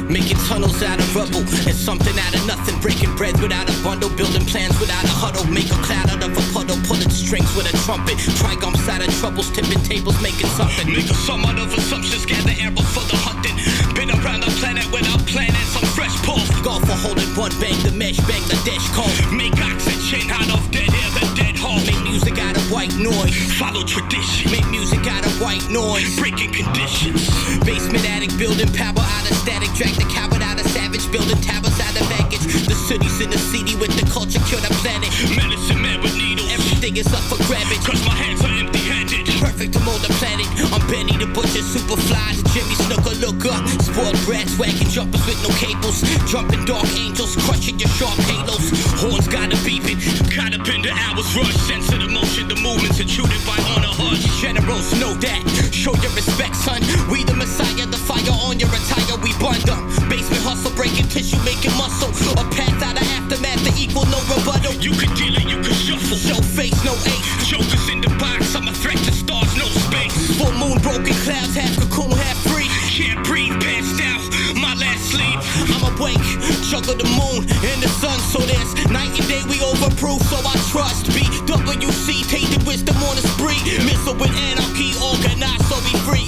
Making tunnels out of rubble and something out of nothing. Breaking bread without a bundle, building plans without a huddle. Make a cloud out of a puddle, pulling strings with a trumpet. Triumphs out of troubles, tipping tables, making something. Make a sum out of assumptions, gather arrows for the hunting. Been around the planet without planning, some fresh pulse. Golf for holding one, bang the mesh, Bangladesh call. Make oxygen out of dead air, the dead hole. Make music out of white noise, follow tradition. Make music out of white noise, breaking conditions. Basement attic, building power out of static. Drag the coward out of savage, building towers out of baggage. The city's in the city with the culture, cure the planet. Medicine man with needles, everything is up for grabbage. Cause my hands are empty-handed, perfect to mold the planet. I'm Benny the Butcher, Superfly to Jimmy Snooker, look up. Spoiled brats, wagging jumpers with no cables. Jumping dark angels, crushing your sharp halos. Horns gotta beep it, caught up in the hours rush. Sense of the motion, the movements intruded by honor hush. Generals know that, show your respect, son. We the messiah, the fire on your attire, we bund up. Basement hustle, breaking tissue, making muscle. A path out of aftermath, the equal, no rebuttal. You can deal it, you can shuffle. Show face, no ace. Jokers in the box, I'm a threat to stars, no space. Full moon, broken clouds, half cocoon, half free. Can't breathe, passed out, my last sleep. I'm awake, juggle the moon and the sun, so there's night and day, we overproof, so I trust. BWC, tainted wisdom on the spree. Missile with anarchy, organized, so we free.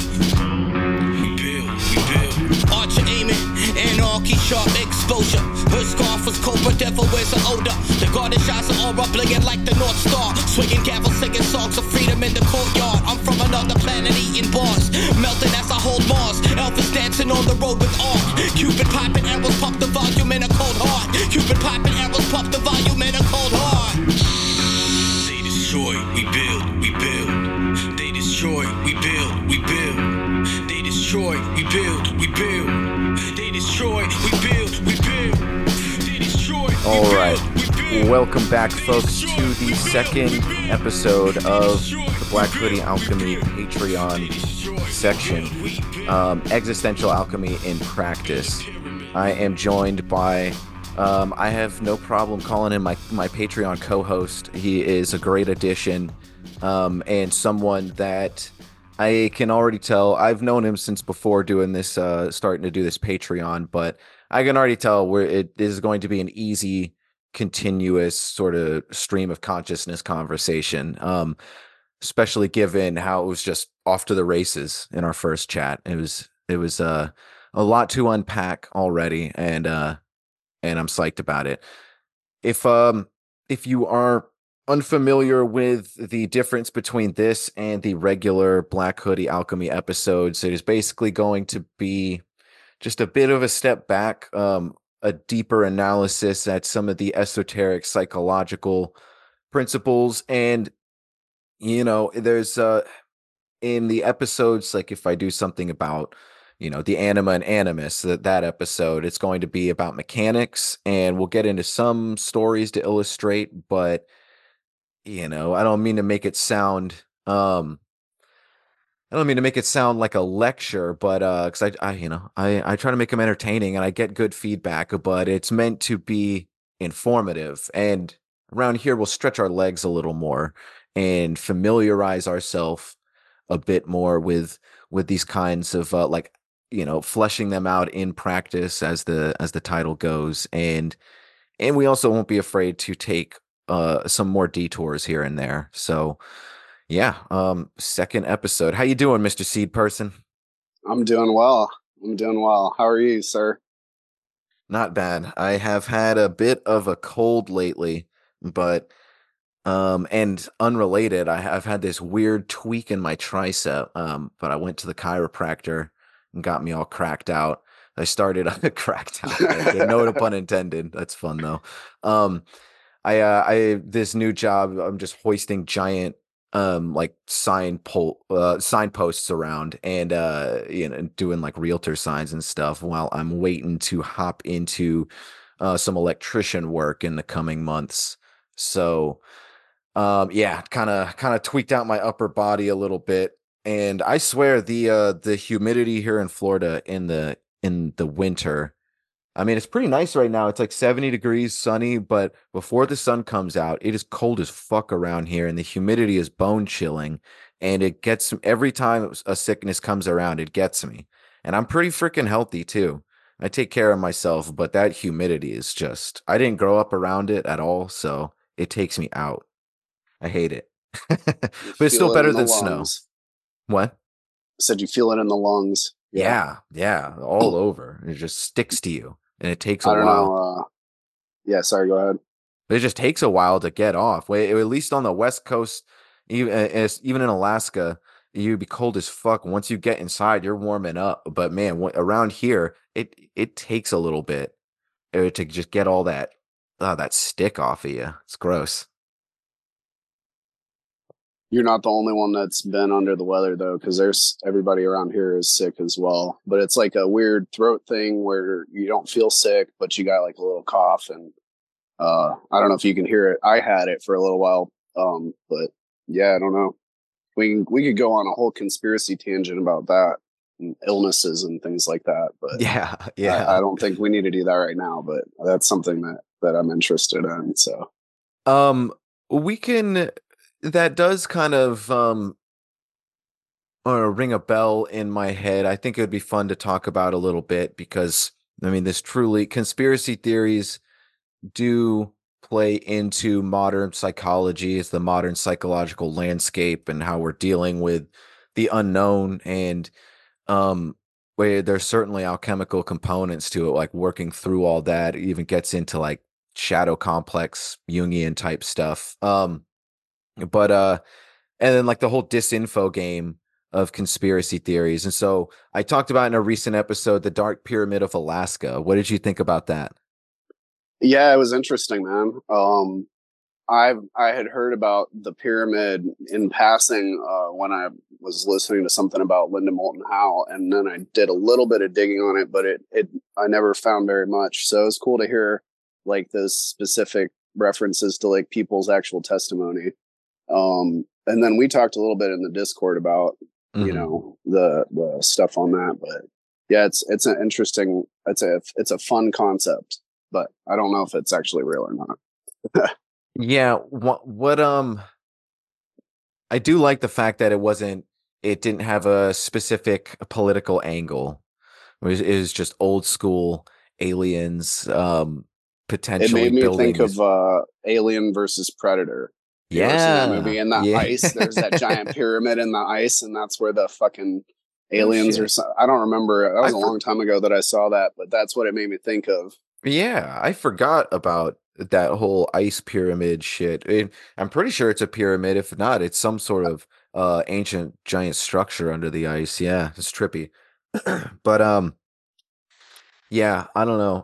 We build. Archer aiming, anarchy, sharp exposure. Her scarf was Cobra, devil wears an odor. The garden shots are aura, blinking like the North Star. Swinging gavel, singing songs of freedom in the courtyard. I'm from another planet, eating bars. Melting as I hold Mars. Elvis dancing on the road with art. Cupid piping arrows, pop the volume in a cold heart. Cupid piping arrows, pop the volume in a cold heart. They destroy, we build, we build. They destroy, we build, we build. They destroy, we build, we build. They destroy, we build, we build. They destroy, we All build, right. we build. Welcome back, folks, to the second episode of the Black Hoodie Alchemy Patreon section, Existential Alchemy in Practice. I am joined by, I have no problem calling him my Patreon co-host. He is a great addition, and someone that I can already tell. I've known him since before doing this, starting to do this Patreon, but I can already tell it is going to be an easy, continuous sort of stream of consciousness conversation, especially given how it was just off to the races in our first chat. It was a lot to unpack already, and I'm psyched about it. If you are unfamiliar with the difference between this and the regular Black Hoodie Alchemy episodes, it is basically going to be just a bit of a step back, a deeper analysis at some of the esoteric psychological principles. And, you know, there's in the episodes, like if I do something about, you know, the anima and animus, that episode, it's going to be about mechanics, and we'll get into some stories to illustrate, but, you know, I don't mean to make it sound like a lecture, but because I try to make them entertaining and I get good feedback, but it's meant to be informative. And around here, we'll stretch our legs a little more and familiarize ourselves a bit more with these kinds of fleshing them out in practice, as the title goes, and we also won't be afraid to take some more detours here and there. So yeah, second episode. How you doing, Mr. Seed Person? I'm doing well. How are you, sir? Not bad. I have had a bit of a cold lately, but and unrelated, I've had this weird tweak in my tricep. But I went to the chiropractor and got me all cracked out. I started cracked out. No pun intended. That's fun though. I this new job, I'm just hoisting giant signposts around, and doing like realtor signs and stuff while I'm waiting to hop into some electrician work in the coming months. So kind of tweaked out my upper body a little bit, and I swear the humidity here in Florida in the winter, I mean, it's pretty nice right now. It's like 70 degrees, sunny, but before the sun comes out, it is cold as fuck around here, and the humidity is bone chilling, and it gets every time a sickness comes around, it gets me. And I'm pretty freaking healthy too. I take care of myself, but that humidity is just, I didn't grow up around it at all, so it takes me out. I hate it. But You it's still feel it better in the than snow. lungs. What? Said you feel it in the lungs. Yeah. Yeah, yeah, all over. It just sticks to you, and it takes a I don't while. know. Yeah, sorry, go ahead. It just takes a while to get off. At least on the West Coast, even in Alaska, you'd be cold as fuck. Once you get inside, you're warming up. But man, around here, it takes a little bit to just get all that stick off of you. It's gross. You're not the only one that's been under the weather though, because there's everybody around here is sick as well. But it's like a weird throat thing where you don't feel sick, but you got like a little cough, and I don't know if you can hear it. I had it for a little while, but yeah, I don't know. We could go on a whole conspiracy tangent about that, and illnesses and things like that, but Yeah, I yeah. don't think we need to do that right now. But that's something that I'm interested in. So Um, we can. That does kind of or ring a bell in my head. I think it would be fun to talk about a little bit because I mean, this truly conspiracy theories do play into modern psychology. It's the modern psychological landscape and how we're dealing with the unknown and where there's certainly alchemical components to it, like working through all that. It even gets into like shadow complex Jungian type stuff. But and then like the whole disinfo game of conspiracy theories. And so I talked about in a recent episode the Dark Pyramid of Alaska. What did you think about that? yeah, it was interesting, man. I had heard about the pyramid in passing when I was listening to something about Linda Moulton Howe, and then I did a little bit of digging on it, but it I never found very much. So it's cool to hear like those specific references to like people's actual testimony. And then we talked a little bit in the Discord about Hmm. the stuff on that, but yeah, it's an interesting it's a fun concept, but I don't know if it's actually real or not. Yeah, what I do like the fact that it didn't have a specific political angle. It was just old school aliens It potentially made me building think of this. Alien versus Predator. You ever seen that movie? Yeah. In the Yeah. ice, there's that giant pyramid in the ice, and that's where the fucking No aliens are. shit. I don't remember. That I was a for long time ago that I saw that, but that's what it made me think of. Yeah, I forgot about that whole ice pyramid shit. I'm pretty sure it's a pyramid. If not, it's some sort of ancient giant structure under the ice. Yeah, it's trippy. But yeah, I don't know.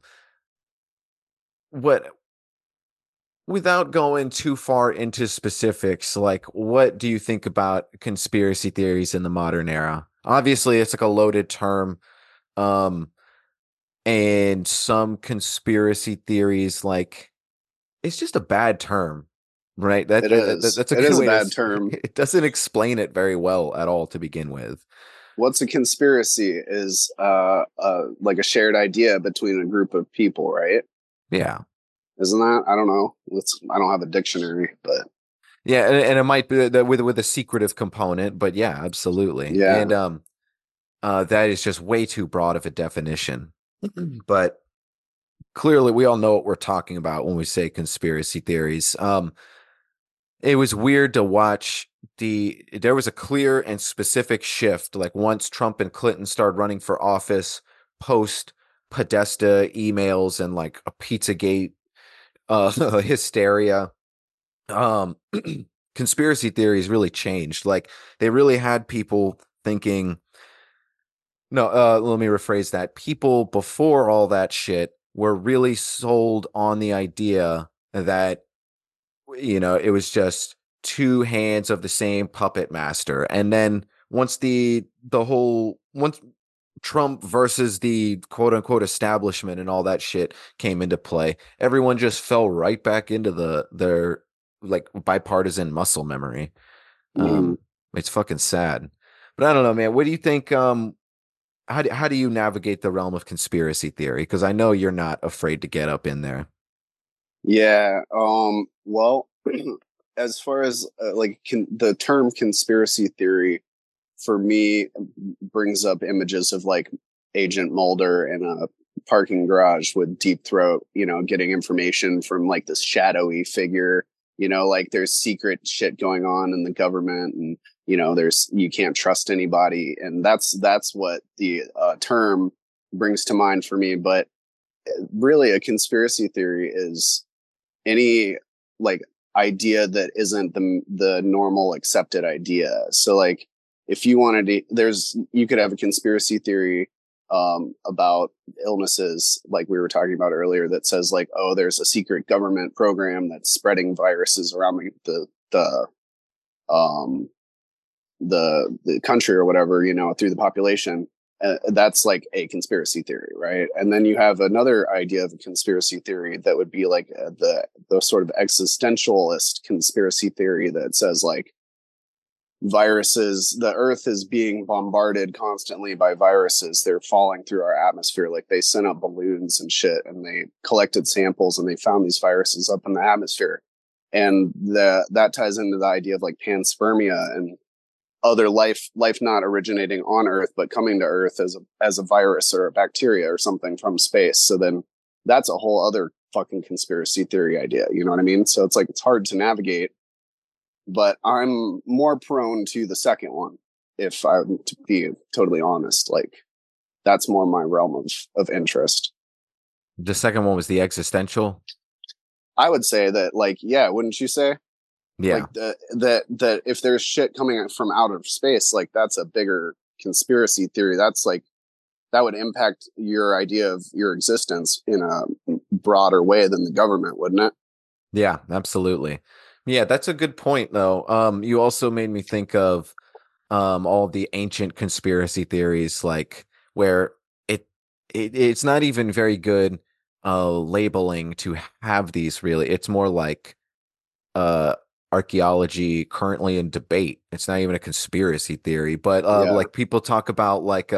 What without going too far into specifics, like what do you think about conspiracy theories in the modern era? Obviously, it's like a loaded term. Um and some conspiracy theories like it's just a bad term, right? It is. That's a It good is a way to bad term. it doesn't explain it very well at all to begin with. What's a conspiracy is like a shared idea between a group of people, right? Yeah. Isn't that? I don't know. I don't have a dictionary, but Yeah, and it might be that with a secretive component, but yeah, absolutely. yeah. And that is just way too broad of a definition. But clearly we all know what we're talking about when we say conspiracy theories. It was weird to watch there was a clear and specific shift like once Trump and Clinton started running for office post Podesta emails and like a Pizzagate hysteria. um Conspiracy theories really changed. Like they really had people thinking no, let me rephrase that. People before all that shit were really sold on the idea that it was just two hands of the same puppet master. And then once Trump versus the quote unquote establishment and all that shit came into play, everyone just fell right back into their like bipartisan muscle memory. Mm. It's fucking sad. But I don't know, man. What do you think? How do you navigate the realm of conspiracy theory? Because I know you're not afraid to get up in there. Yeah. Well, as far as the term conspiracy theory for me brings up images of like Agent Mulder in a parking garage with Deep Throat, getting information from like this shadowy figure, like there's secret shit going on in the government, and you can't trust anybody, and that's what the term brings to mind for me. But really, a conspiracy theory is any like idea that isn't the normal accepted idea. So like if you wanted to, you could have a conspiracy theory about illnesses, like we were talking about earlier, that says like, oh, there's a secret government program that's spreading viruses around the country or whatever, through the population. That's like a conspiracy theory, right? And then you have another idea of a conspiracy theory that would be like the sort of existentialist conspiracy theory that says like viruses, the earth is being bombarded constantly by viruses. They're falling through our atmosphere. Like they sent up balloons and shit, and they collected samples, and they found these viruses up in the atmosphere. And that ties into the idea of like panspermia and other life not originating on Earth, but coming to Earth as a virus or a bacteria or something from space. So then that's a whole other fucking conspiracy theory idea. You know what I mean? So it's like, it's hard to navigate, but I'm more prone to the second one. If I'm to be totally honest, like that's more my realm of interest. The second one was the existential. I would say that, like, yeah, wouldn't you say? Yeah. Like that if there's shit coming from out of space, like that's a bigger conspiracy theory. That's like, that would impact your idea of your existence in a broader way than the government, wouldn't it? Yeah, absolutely. Yeah, that's a good point though. You also made me think of all the ancient conspiracy theories, like where it's not even very good labeling to have these really. It's more like archaeology currently in debate. It's not even a conspiracy theory, but like people talk about like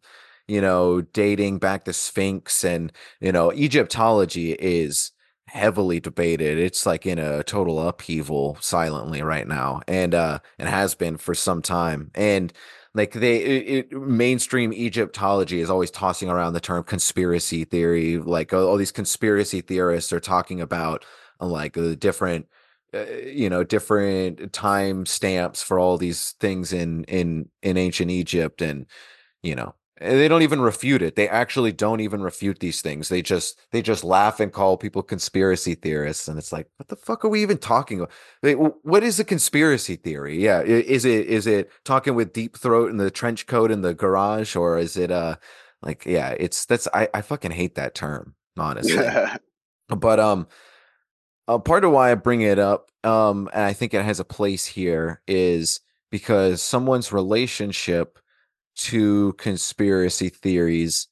dating back the Sphinx, and Egyptology is heavily debated. It's like in a total upheaval silently right now, and has been for some time. And like mainstream Egyptology is always tossing around the term conspiracy theory. Like all these conspiracy theorists are talking about like the different different time stamps for all these things in ancient Egypt, and and they don't even refute it. They actually don't even refute these things. They just laugh and call people conspiracy theorists, and it's like, what the fuck are we even talking about? What is a conspiracy theory? Yeah, is it talking with Deep Throat in the trench coat in the garage, or is it like, yeah, I fucking hate that term, honestly. But part of why I bring it up, and I think it has a place here, is because someone's relationship to conspiracy theories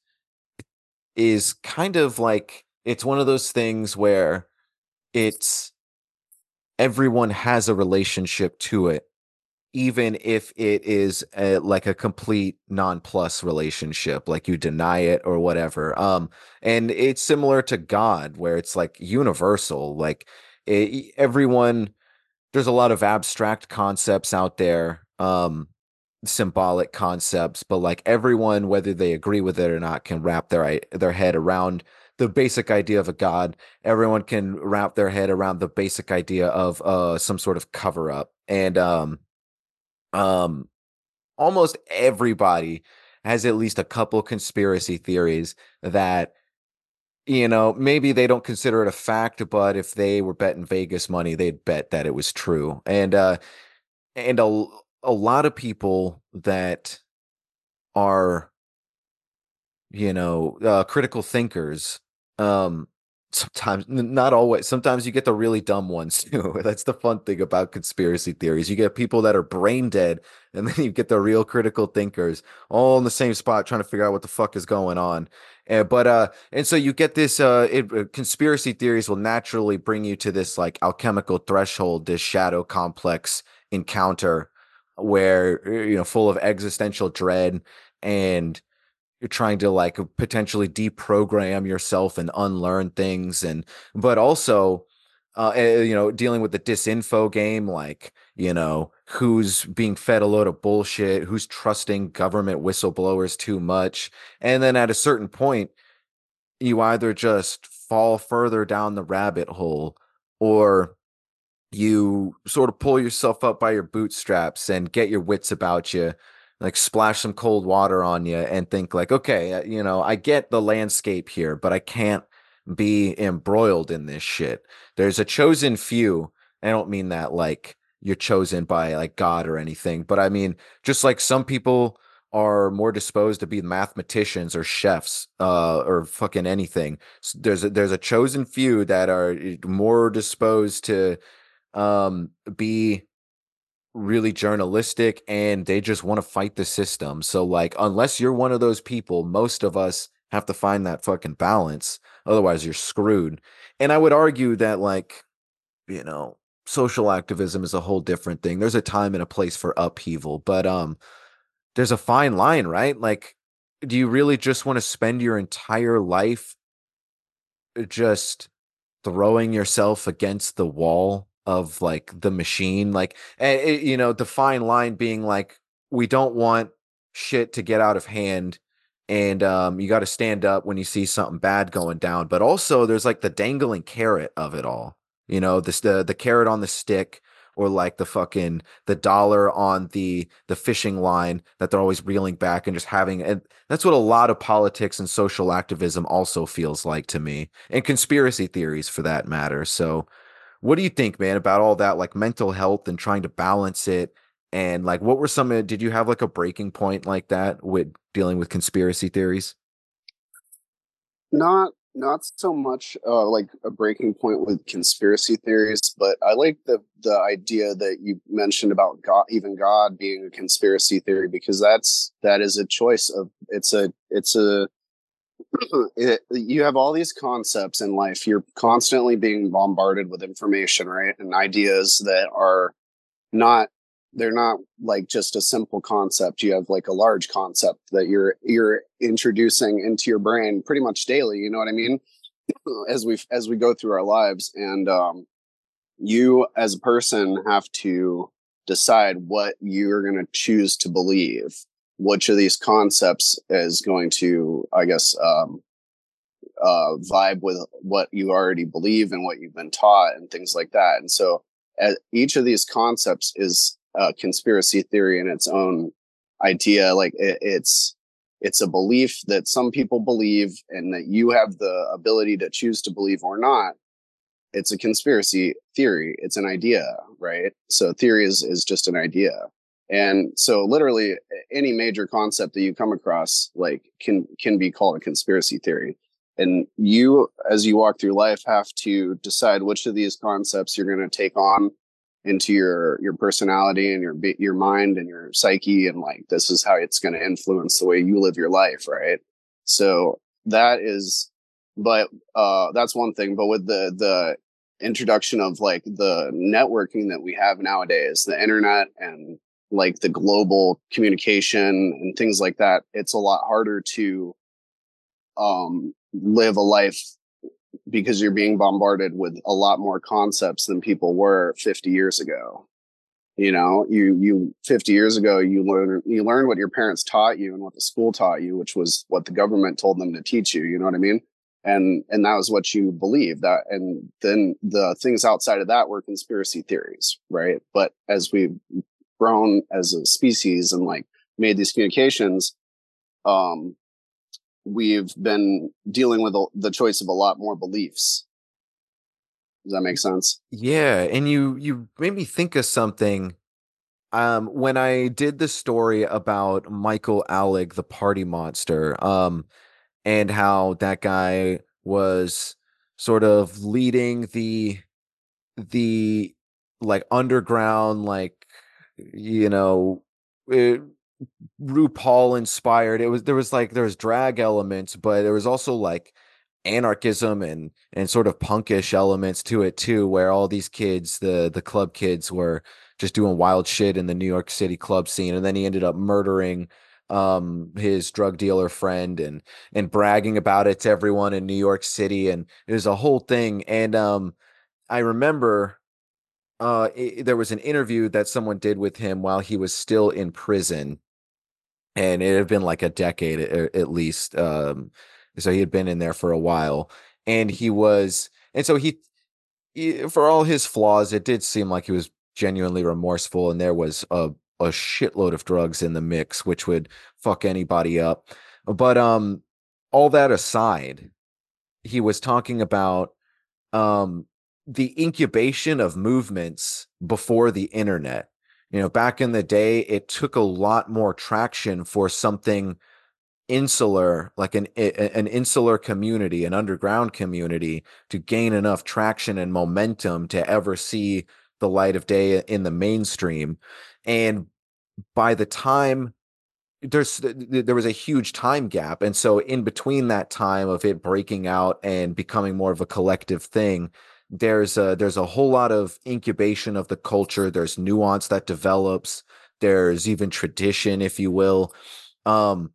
is kind of like, it's one of those things where it's everyone has a relationship to it, even if it is like a complete non-plus relationship, like you deny it or whatever. And it's similar to God, where it's like universal, like everyone, there's a lot of abstract concepts out there, symbolic concepts, but like everyone, whether they agree with it or not, can wrap their head around the basic idea of a God. Everyone can wrap their head around the basic idea of some sort of cover up. And almost everybody has at least a couple conspiracy theories that, maybe they don't consider it a fact, but if they were betting Vegas money, they'd bet that it was true. And a lot of people that are, critical thinkers, sometimes, not always, sometimes you get the really dumb ones too. That's the fun thing about conspiracy theories. You get people that are brain dead, and then you get the real critical thinkers all in the same spot trying to figure out what the fuck is going on. And so you get this conspiracy theories will naturally bring you to this like alchemical threshold, this shadow complex encounter where full of existential dread, and you're trying to like potentially deprogram yourself and unlearn things. But also dealing with the disinfo game, like, who's being fed a load of bullshit, who's trusting government whistleblowers too much. And then at a certain point, you either just fall further down the rabbit hole, or you sort of pull yourself up by your bootstraps and get your wits about you, like splash some cold water on you and think like, okay, I get the landscape here, but I can't be embroiled in this shit. There's a chosen few. I don't mean that like you're chosen by like God or anything, but I mean just like some people are more disposed to be mathematicians or chefs or fucking anything. There's a chosen few that are more disposed to be really journalistic, and they just want to fight the system. So like unless you're one of those people, most of us have to find that fucking balance. Otherwise you're screwed. And I would argue that like, you know, social activism is a whole different thing. There's a time and a place for upheaval, but there's a fine line, right? Like, do you really just want to spend your entire life just throwing yourself against the wall of like the machine? Like, the fine line being like, we don't want shit to get out of hand, and you got to stand up when you see something bad going down. But also there's like the dangling carrot of it all, this the carrot on the stick, or like the dollar on the fishing line that they're always reeling back and just having. And that's what a lot of politics and social activism also feels like to me, and conspiracy theories for that matter. So what do you think, man, about all that, like mental health and trying to balance it? And like, what were did you have like a breaking point like that with dealing with conspiracy theories? Not so much like a breaking point with conspiracy theories, but I like the idea that you mentioned about God, even God being a conspiracy theory, because that is a choice of you have all these concepts in life. You're constantly being bombarded with information, right? And ideas that are not they're not like just a simple concept. You have like a large concept that you're introducing into your brain pretty much daily. You know what I mean? As we go through our lives, and you as a person have to decide what you're going to choose to believe. Which of these concepts is going to, I guess, vibe with what you already believe and what you've been taught and things like that. And so each of these concepts is a conspiracy theory in its own idea. Like it's a belief that some people believe and that you have the ability to choose to believe or not. It's a conspiracy theory. It's an idea, right? So theory is just an idea. And so literally any major concept that you come across like can be called a conspiracy theory. And you, as you walk through life, have to decide which of these concepts you're going to take on into your personality and your mind and your psyche, and like this is how it's going to influence the way you live your life, right? So that is, but that's one thing. But with the introduction of like the networking that we have nowadays, the internet and like the global communication and things like that, it's a lot harder to live a life because you're being bombarded with a lot more concepts than people were 50 years ago. You know, you 50 years ago, you learned what your parents taught you and what the school taught you, which was what the government told them to teach you. You know what I mean? And that was what you believed. That, and then the things outside of that were conspiracy theories, right? But as we've grown as a species and like made these communications, we've been dealing with the choice of a lot more beliefs. Does that make sense? Yeah, and you made me think of something. When I did the story about Michael Alec, the party monster, and how that guy was sort of leading the like underground, like, you know, it, RuPaul inspired. There was drag elements, but there was also like anarchism and sort of punkish elements to it too, where all these kids, the club kids, were just doing wild shit in the New York City club scene. And then he ended up murdering his drug dealer friend and bragging about it to everyone in New York City, and it was a whole thing. And I remember there was an interview that someone did with him while he was still in prison, and it had been like a decade at least. So he had been in there for a while, and so for all his flaws, it did seem like he was genuinely remorseful, and there was a shitload of drugs in the mix, which would fuck anybody up. But all that aside, he was talking about um the incubation of movements before the internet. Back in the day, it took a lot more traction for something insular, like an insular community, an underground community, to gain enough traction and momentum to ever see the light of day in the mainstream. And by the time there was a huge time gap, and so in between that time of it breaking out and becoming more of a collective thing, there's a whole lot of incubation of the culture. There's nuance that develops. There's even tradition, if you will. um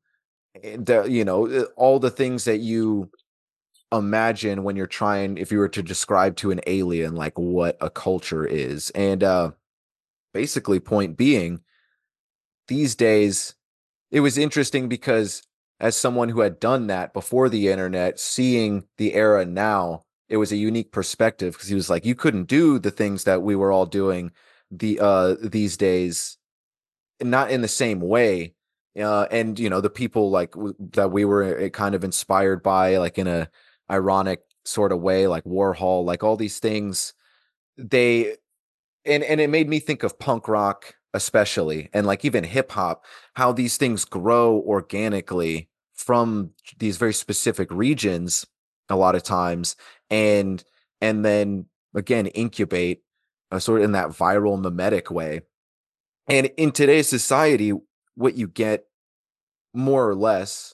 all the things that you imagine when you're trying, if you were to describe to an alien like what a culture is. And basically, point being, these days, it was interesting because as someone who had done that before the internet, seeing the era now, it was a unique perspective, because he was like, you couldn't do the things that we were all doing these days, not in the same way. And the people like that we were kind of inspired by, like in a ironic sort of way, like Warhol, like all these things, they and it made me think of punk rock especially, and like even hip hop, how these things grow organically from these very specific regions a lot of times, and then again incubate sort of in that viral mimetic way. And in today's society, what you get more or less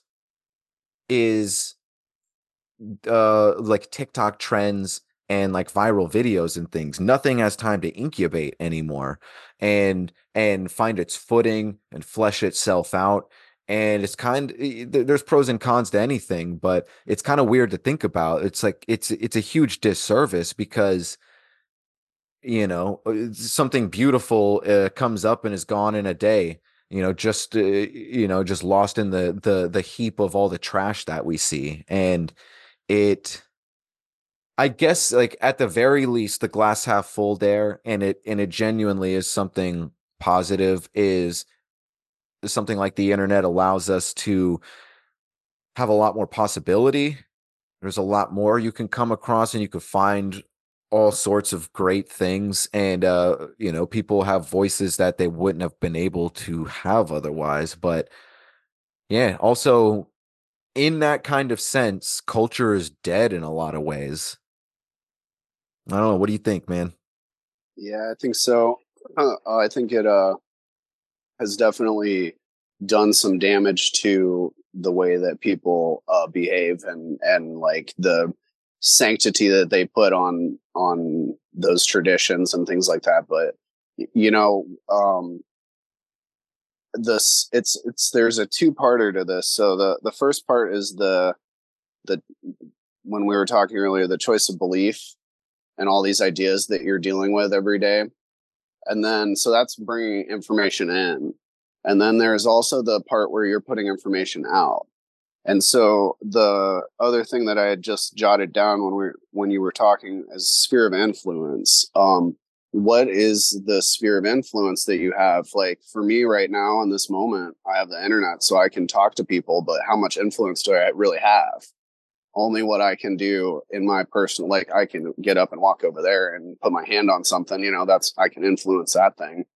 is like TikTok trends and like viral videos and things. Nothing has time to incubate anymore and find its footing and flesh itself out. And it's there's pros and cons to anything, but it's kind of weird to think about. It's like it's a huge disservice, because something beautiful comes up and is gone in a day, just lost in the heap of all the trash that we see. And it I guess, like, at the very least, the glass half full there, and it genuinely is something positive, is something like the internet allows us to have a lot more possibility. There's a lot more you can come across, and you can find all sorts of great things. And people have voices that they wouldn't have been able to have otherwise. But yeah, also, in that kind of sense, culture is dead in a lot of ways. I don't know. What do you think, man? Yeah, I think so. I think it has definitely done some damage to the way that people behave, and like the sanctity that they put on those traditions and things like that. But you know, this it's there's a two-parter to this. So the first part is the when we were talking earlier, the choice of belief and all these ideas that you're dealing with every day. And then, so that's bringing information in. And then there's also the part where you're putting information out. And so the other thing that I had just jotted down when you were talking is sphere of influence. What is the sphere of influence that you have? Like for me right now in this moment, I have the internet so I can talk to people, but how much influence do I really have? Only what I can do in my personal, like I can get up and walk over there and put my hand on something, I can influence that thing.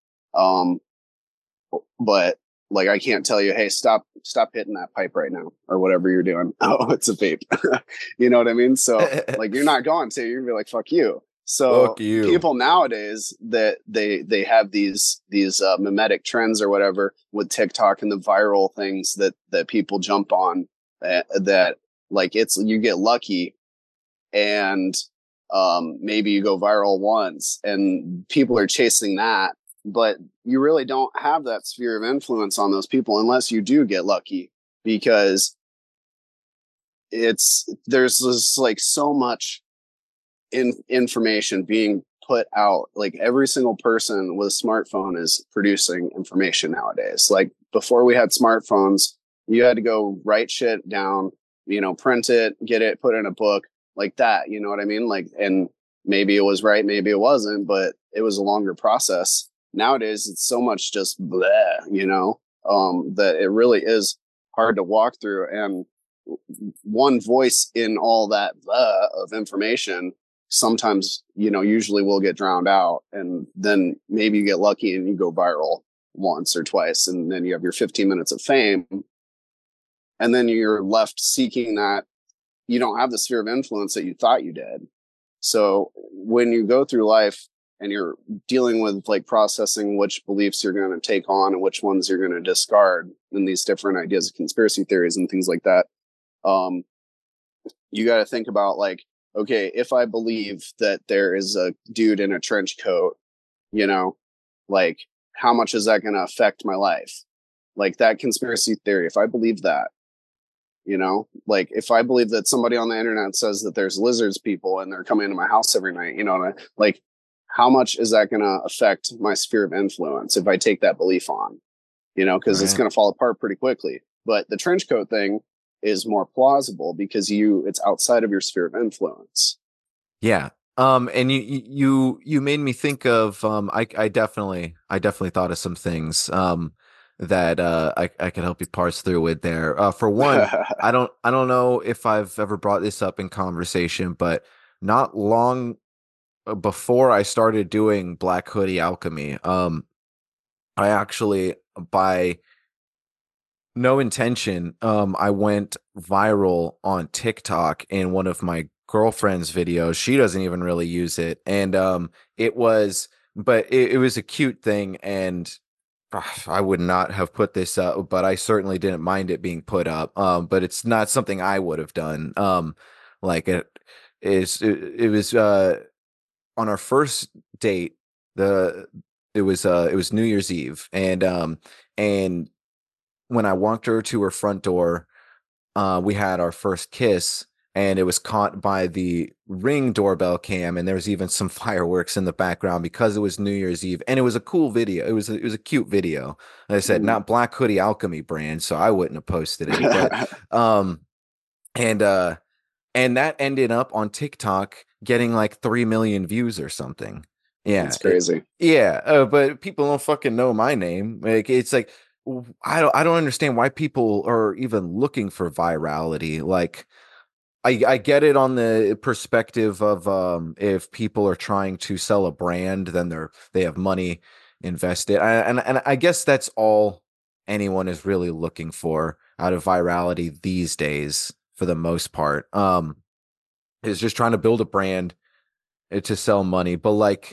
But like, I can't tell you, hey, stop hitting that pipe right now or whatever you're doing. Oh, it's a vape. You know what I mean? So like, you're not going to, you're gonna be like, fuck you. So Fuck you. People nowadays that they have these mimetic trends or whatever with TikTok and the viral things that people jump on, that like you get lucky and maybe you go viral once and people are chasing that, but you really don't have that sphere of influence on those people unless you do get lucky, because there's just like so much information being put out. Like every single person with a smartphone is producing information nowadays. Like before we had smartphones, you had to go write shit down, print it, get it, put it in a book like that. You know what I mean? Like, and maybe it was right, maybe it wasn't, but it was a longer process. Nowadays, it's so much just bleh, that it really is hard to walk through. And one voice in all that of information sometimes, usually will get drowned out. And then maybe you get lucky and you go viral once or twice. And then you have your 15 minutes of fame. And then you're left seeking that. You don't have the sphere of influence that you thought you did. So when you go through life and you're dealing with like processing which beliefs you're going to take on and which ones you're going to discard in these different ideas of conspiracy theories and things like that, you got to think about like, okay, if I believe that there is a dude in a trench coat, like how much is that going to affect my life? Like that conspiracy theory, if I believe that, like if I believe that somebody on the internet says that there's lizards people and they're coming into my house every night, like how much is that going to affect my sphere of influence if I take that belief on, because it's going to fall apart pretty quickly. But the trench coat thing is more plausible because it's outside of your sphere of influence. Yeah. And you made me think of, I definitely thought of some things, that I can help you parse through with there. For one, I don't know if I've ever brought this up in conversation, but not long before I started doing Black Hoodie Alchemy, I actually, by no intention, I went viral on TikTok in one of my girlfriend's videos. She doesn't even really use it, and it was a cute thing, and I would not have put this up, but I certainly didn't mind it being put up. But it's not something I would have done. Like it was on our first date. It was New Year's Eve, and when I walked her to her front door, we had our first kiss. And it was caught by the Ring doorbell cam, and there was even some fireworks in the background because it was New Year's Eve, and it was a cool video. It was a cute video. Like I said, not Black Hoodie Alchemy brand, so I wouldn't have posted it. But and that ended up on TikTok getting like 3 million views or something. Yeah, it's crazy. But people don't fucking know my name. Like it's like I don't understand why people are even looking for virality. Like, I get it on the perspective of if people are trying to sell a brand, then they have money invested, and I guess that's all anyone is really looking for out of virality these days, for the most part, is just trying to build a brand to sell money. But like,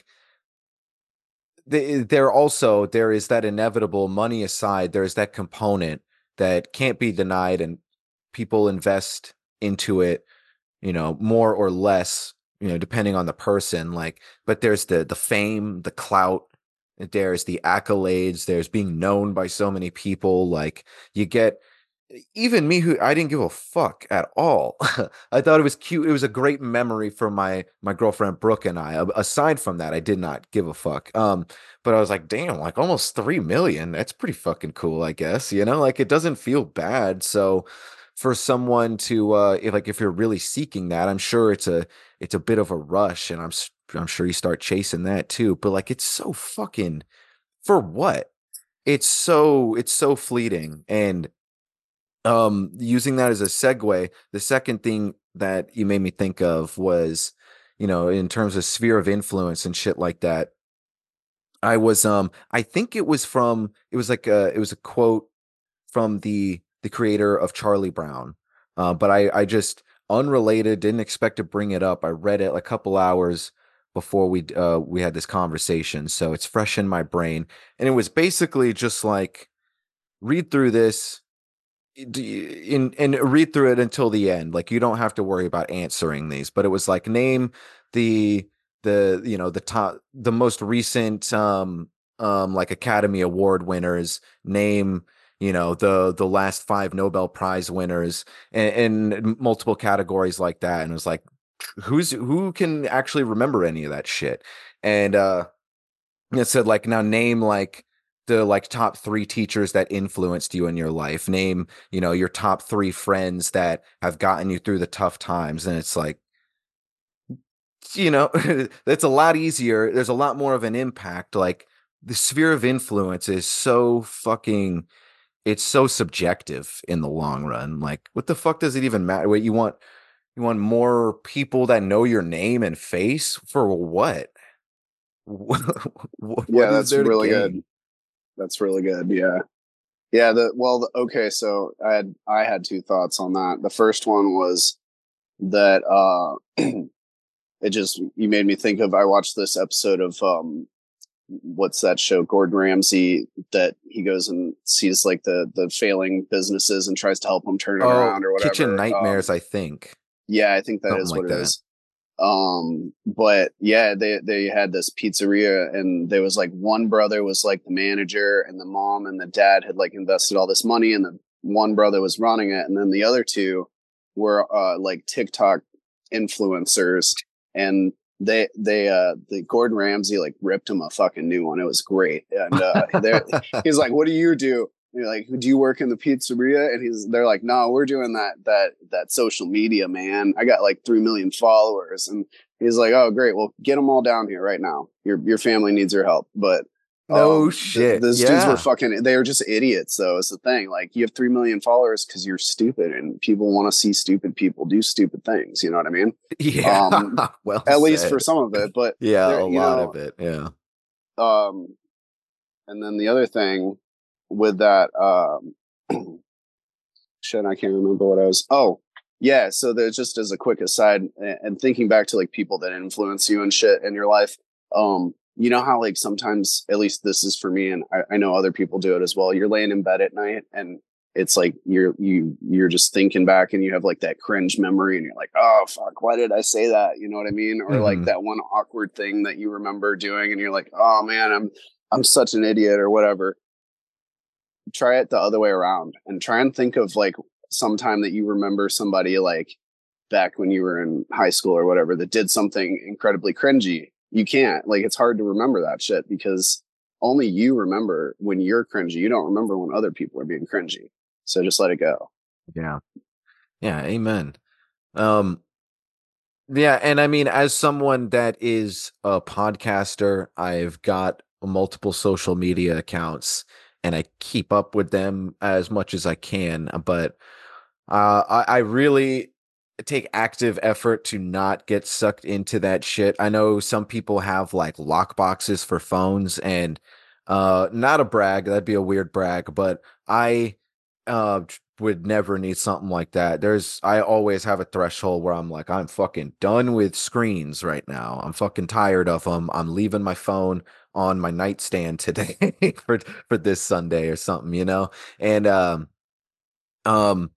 there is that inevitable, money aside, there is that component that can't be denied, and people invest into it, more or less, depending on the person. Like, but there's the fame, the clout, there's the accolades, there's being known by so many people. Like, you get, even me, who I didn't give a fuck at all. I thought it was cute. It was a great memory for my girlfriend Brooke and I. Aside from that, I did not give a fuck. But I was like, damn, like almost 3 million. That's pretty fucking cool, I guess. Like, it doesn't feel bad. So for someone to if you're really seeking that, I'm sure it's a bit of a rush, and I'm sure you start chasing that too. But like, it's so fucking, for what? It's so fleeting. And using that as a segue, the second thing that you made me think of was, in terms of sphere of influence and shit like that, I was I think it was a quote from the creator of Charlie Brown, but I just, unrelated, didn't expect to bring it up. I read it like a couple hours before we had this conversation, so it's fresh in my brain, and it was basically just like, read through this and read through it until the end. Like, you don't have to worry about answering these, but it was like, name the the most recent like Academy Award winners, name the last 5 Nobel Prize winners, and multiple categories like that. And it was like, who can actually remember any of that shit? And it said like, now name like the like top 3 teachers that influenced you in your life. Name, your top 3 friends that have gotten you through the tough times. And it's like, it's a lot easier. There's a lot more of an impact. Like the sphere of influence is so fucking, it's so subjective in the long run. Like, what the fuck does it even matter? What you want more people that know your name and face for what? What Yeah, is that's there to really gain? good. That's really good. Yeah. Yeah, okay, so I had 2 thoughts on that. The first one was that it just you made me think of, I watched this episode of what's that show, Gordon Ramsay, that he goes and sees like the failing businesses and tries to help them turn it Oh, around or Kitchen whatever. Nightmares, I think. Yeah, I think that Something is what like it that. is. But yeah, they had this pizzeria, and there was like one brother was like the manager, and the mom and the dad had like invested all this money, and the one brother was running it, and then the other 2 were like TikTok influencers, and the Gordon Ramsay like ripped him a fucking new one. It was great. And he's like, "What do you do?" And you're like, "Do you work in the pizzeria?" And they're like, "No, we're doing that social media, man. I got like 3 million followers." And he's like, "Oh, great. Well, get them all down here right now. Your family needs your help." But No shit. those dudes were Yeah. they were just idiots, though. It's the thing. Like, you have 3 million followers because you're stupid, and people want to see stupid people do stupid things. You know what I mean? Yeah. Well At least for said. some of it. But Yeah, there, a lot of it. Yeah. um, and then the other thing with that, shit, I can't remember what I was. Oh, yeah. So there's, just as a quick aside, and thinking back to like people that influence you and shit in your life. You know how like sometimes, at least this is for me, and I know other people do it as well. You're laying in bed at night, and it's like you're just thinking back, and you have like that cringe memory, and you're like, oh fuck, why did I say that? You know what I mean? Or like Mm-hmm. that one awkward thing that you remember doing, and you're like, oh man, I'm such an idiot or whatever. Try it the other way around, and try and think of like sometime that you remember somebody like back when you were in high school or whatever that did something incredibly cringy. You can't, like, it's hard to remember that shit because only you remember when you're cringy. You don't remember when other people are being cringy. So just let it go. Yeah. Yeah. Amen. Um, yeah, and I mean, as someone that is a podcaster, I've got multiple social media accounts and I keep up with them as much as I can. But I really take active effort to not get sucked into that shit. I know some people have like lock boxes for phones, and not a brag, that'd be a weird brag, but I would never need something like that. I always have a threshold where I'm like, I'm fucking done with screens right now. I'm fucking tired of them. I'm leaving my phone on my nightstand today for this Sunday or something, And um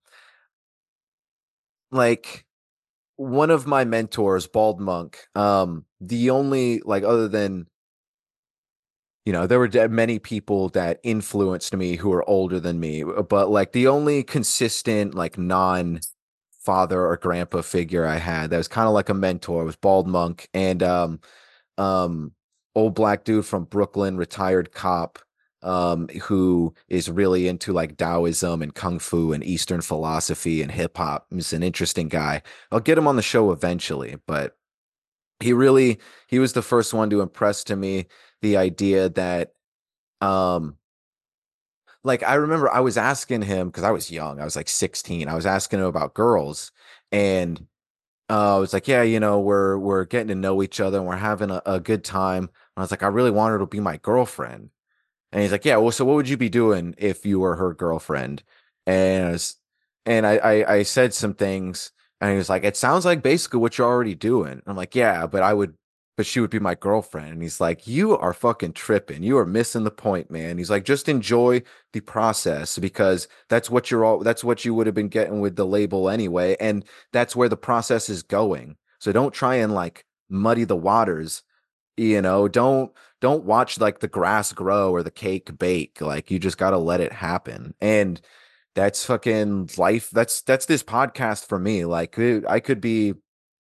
like one of my mentors, Bald Monk, the only like other than there were many people that influenced me who are older than me, but like the only consistent like non father or grandpa figure I had that was kind of like a mentor was Bald Monk. And um old black dude from Brooklyn, retired cop, who is really into like Taoism and kung fu and Eastern philosophy and hip hop. He's an interesting guy. I'll get him on the show eventually, but he really he was the first one to impress to me the idea that um like I remember I was asking him because I was young, I was like 16. I was asking him about girls, and I was like, yeah, we're getting to know each other and we're having a good time. And I was like, I really want her to be my girlfriend. And he's like, yeah, well, so what would you be doing if you were her girlfriend? And I said some things, and he was like, it sounds like basically what you're already doing. I'm like, yeah, but she would be my girlfriend. And he's like, you are fucking tripping. You are missing the point, man. He's like, just enjoy the process because that's what you would have been getting with the label anyway. And that's where the process is going. So don't try and like muddy the waters. Don't watch like the grass grow or the cake bake. Like you just got to let it happen. And that's fucking life. That's this podcast for me. Like I could be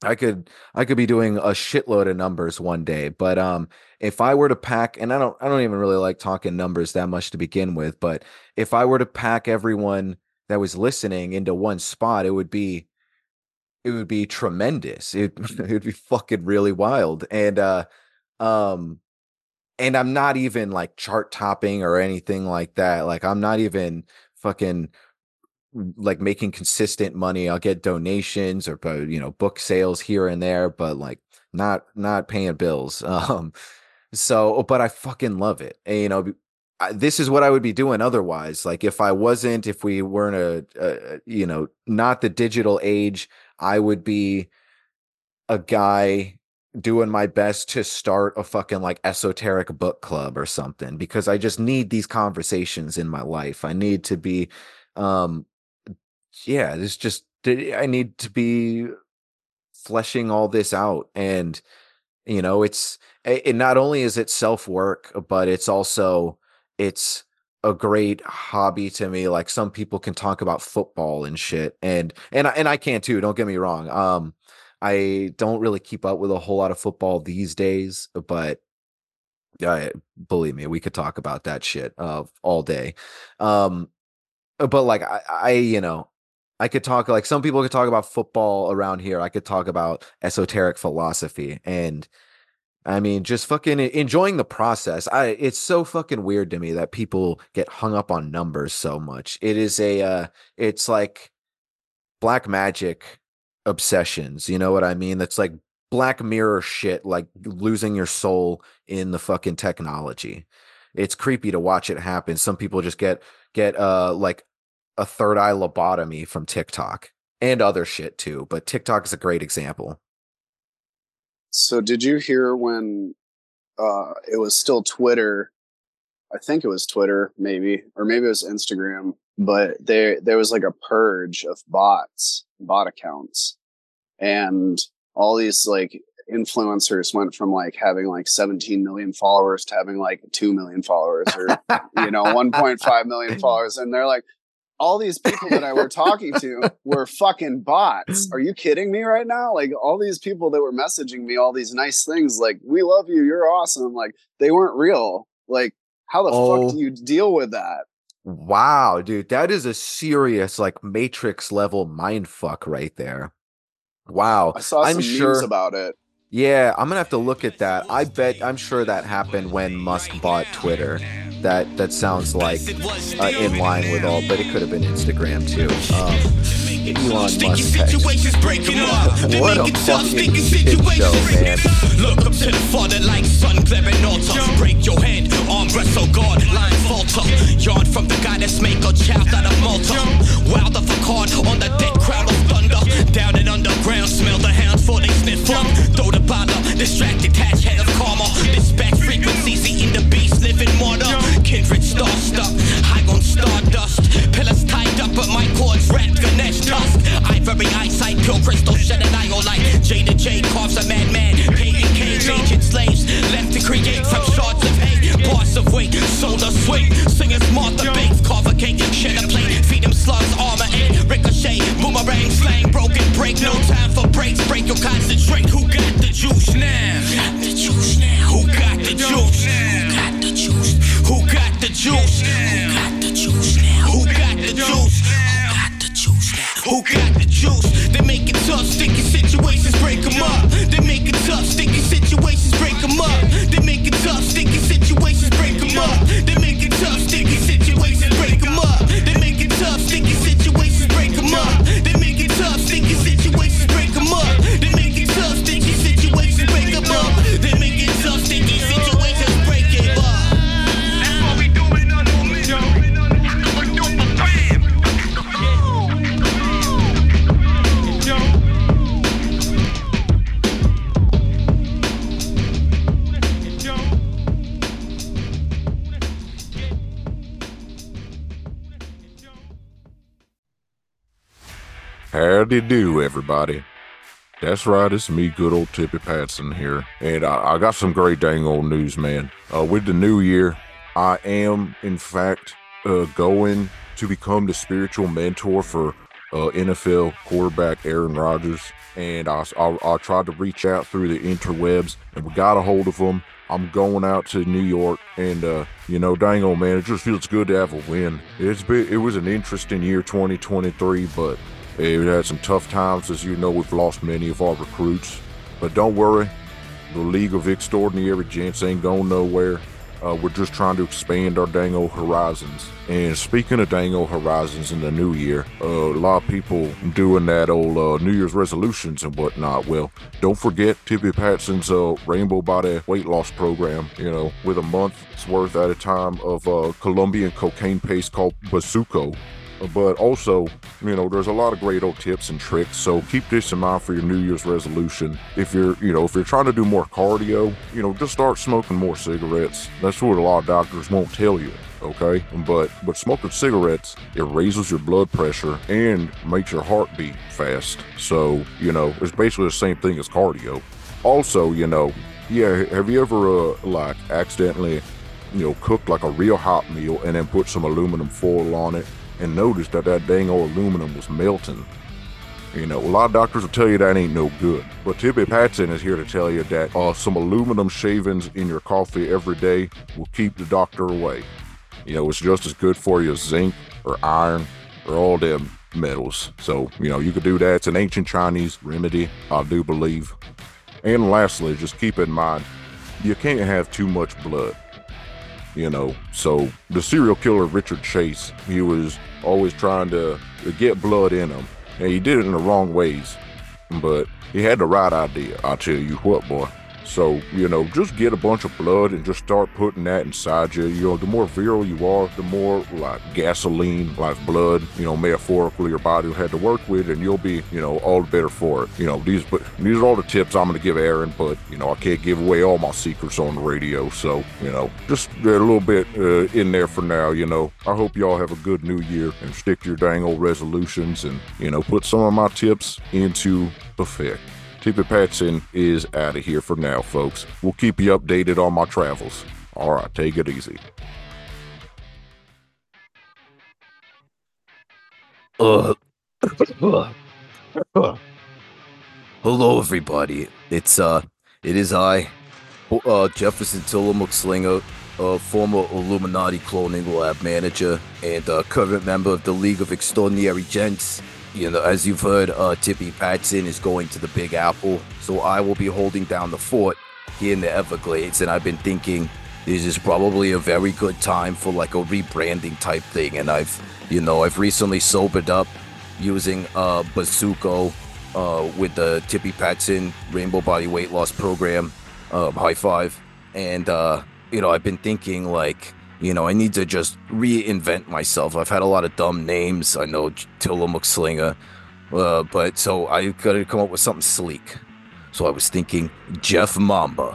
I could be doing a shitload of numbers one day, but if I were to pack, and I don't even really like talking numbers that much to begin with, but if I were to pack everyone that was listening into one spot, it would be tremendous. It would be fucking really wild. Um and I'm not even like chart topping or anything like that. Like I'm not even fucking like making consistent money. I'll get donations or book sales here and there, but like not paying bills. So but I fucking love it. And, this is what I would be doing otherwise. Like if we weren't not the digital age, I would be a guy doing my best to start a fucking like esoteric book club or something, because I just need these conversations in my life. I need to be um yeah, this just I need to be fleshing all this out. And it not only is it self-work, but it's a great hobby to me. Like some people can talk about football and shit, and I can too, don't get me wrong. I don't really keep up with a whole lot of football these days, but believe me, we could talk about that shit all day. But like I could talk, like some people could talk about football around here. I could talk about esoteric philosophy, and I mean, just fucking enjoying the process. It's so fucking weird to me that people get hung up on numbers so much. It's like black magic obsessions. You know what I mean? That's like Black Mirror shit, like losing your soul in the fucking technology. It's creepy to watch it happen. Some people just get like a third eye lobotomy from TikTok and other shit too. But TikTok is a great example. So did you hear when it was still Twitter? I think it was Twitter, maybe, or maybe it was Instagram, but there was like a purge of bot accounts, and all these like influencers went from like having like 17 million followers to having like 2 million followers or 1.5 million followers. And they're like, all these people that I were talking to were fucking bots. Are you kidding me right now? Like all these people that were messaging me all these nice things, like, we love you, you're awesome. Like they weren't real. Like how the fuck do you deal with that? Wow, dude, that is a serious like Matrix level mind fuck right there. Wow. I saw some memes about it. Yeah, I'm gonna have to look at that. I'm sure that happened when Musk bought Twitter. That sounds like in line with all, but it could have been Instagram too. Elon Musk. What a fucking shit show, man. Look up to the father like sun glaring altar. Break your hand, arm wrestle God, line falter. Yard from the guy that's make a child out of Malta. Wild of a card on the dead crowd of thunder. Down and underground, smell the hounds for they sniff up. Throw the bottle, distracted, hatch head of karma. Dispatch frequencies, eating the beast, living martyr. Kindred star stuck, high on stardust. Pillars tied up, but my cords wrapped Ganesh tusk. Ivory eyesight, pure crystal, shed an iolite. J to J carves a madman. Pagan cage, ancient slaves left to create from shards of hate. Bars of weight, solar swing. Singers Martha Bates, carve a cake, shed a plate. Feed them slugs, armor and ricochet. Boomerang, slang, broken break. No time for breaks, break your concentrate. Who got the juice now? Got the juice now. Who got the juice? Who got the juice? Who got the juice? Who got the juice now? Who got the juice? Who got the juice now? Who got the juice? They make it tough, sticky situations, break them up. They make it tough, sticky situations, break them up. They make it tough, sticky situations, break them up. They make it tough, sticky situations, break them up. They make it tough, sticky situations, break them up. They make it tough, sticky situations, break them up. They make it tough, sticky situations, break them up. They make it tough, sticky situations, break it up. That's what we doing on the mission. We're doing the fam. Howdy do, everybody. That's right, it's me, good old Tippy Patson here, and I got some great dang old news, man. With the new year, I am, in fact, going to become the spiritual mentor for NFL quarterback Aaron Rodgers, and I tried to reach out through the interwebs, and we got a hold of him. I'm going out to New York, and dang old man, it just feels good to have a win. It was an interesting year, 2023, but it had some tough times. As you know, we've lost many of our recruits, but don't worry, the League of Extraordinary Gents ain't going nowhere. We're just trying to expand our dang old horizons. And speaking of dang old horizons in the new year, a lot of people doing that old New Year's resolutions and whatnot. Well, don't forget Tippy Patson's Rainbow Body weight loss program, with a month's worth at a time of Colombian cocaine paste called Bazuco. But also, there's a lot of great old tips and tricks, so keep this in mind for your New Year's resolution. If you're trying to do more cardio, just start smoking more cigarettes. That's what a lot of doctors won't tell you, okay? But smoking cigarettes, it raises your blood pressure and makes your heart beat fast. So, it's basically the same thing as cardio. Also, have you ever, accidentally, cooked like a real hot meal and then put some aluminum foil on it and noticed that dang old aluminum was melting? A lot of doctors will tell you that ain't no good. But Tippy Patson is here to tell you that some aluminum shavings in your coffee every day will keep the doctor away. It's just as good for you as zinc or iron or all them metals. So, you could do that. It's an ancient Chinese remedy, I do believe. And lastly, just keep in mind, you can't have too much blood. So the serial killer Richard Chase, he was always trying to get blood in him, and he did it in the wrong ways, but he had the right idea, I'll tell you what, boy. So, just get a bunch of blood and just start putting that inside you. The more virile you are, the more like gasoline, like blood, metaphorically your body will have to work with, and you'll be, all the better for it. These are all the tips I'm going to give Aaron, but, I can't give away all my secrets on the radio. So, just a little bit in there for now, I hope y'all have a good new year and stick to your dang old resolutions and, put some of my tips into effect. Tippy Patson is out of here for now, folks. We'll keep you updated on my travels. All right, take it easy. Hello, everybody. It is I, Jefferson Tillamook Slinger, former Illuminati cloning lab manager and current member of the League of Extraordinary Gents. As you've heard, Tippy Patson is going to the Big Apple, so I will be holding down the fort here in the Everglades, and I've been thinking this is probably a very good time for like a rebranding type thing, and I've recently sobered up using Bazuco with the Tippy Patson Rainbow Body Weight Loss Program, high five, and I've been thinking I need to just reinvent myself. I've had a lot of dumb names. I know Tillamook Slinger, but so I got to come up with something sleek. So I was thinking Jeff Mamba.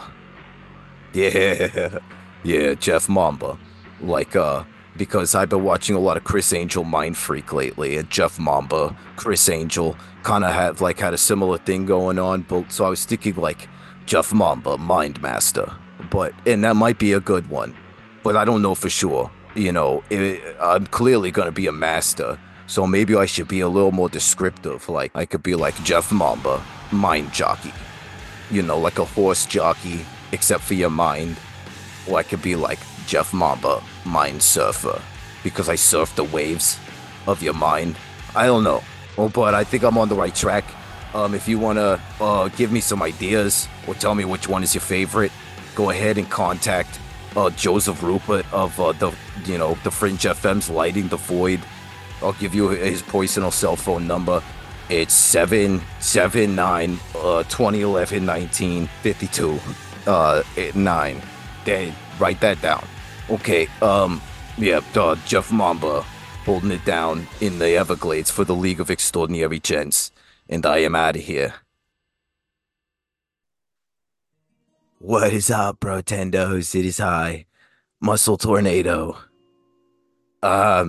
Yeah, Jeff Mamba. Because I've been watching a lot of Chris Angel Mind Freak lately, and Jeff Mamba, Chris Angel kind of had a similar thing going on. But so I was thinking Jeff Mamba, Mind Master. And that might be a good one. But I don't know for sure. I'm clearly going to be a master, so maybe I should be a little more descriptive. I could be like Jeff Mamba, mind jockey. Like a horse jockey, except for your mind. Or I could be like Jeff Mamba, mind surfer, because I surf the waves of your mind. I don't know. But I think I'm on the right track. If you want to give me some ideas or tell me which one is your favorite, go ahead and contact Joseph Rupert of the Fringe FM's Lighting the Void. I'll give you his personal cell phone number. It's 779 2011 1952 9. Write that down. Okay. Jeff Mamba holding it down in the Everglades for the League of Extraordinary Gents, and I am out of here. What is up, Protendos? It is I, Muscle Tornado. I've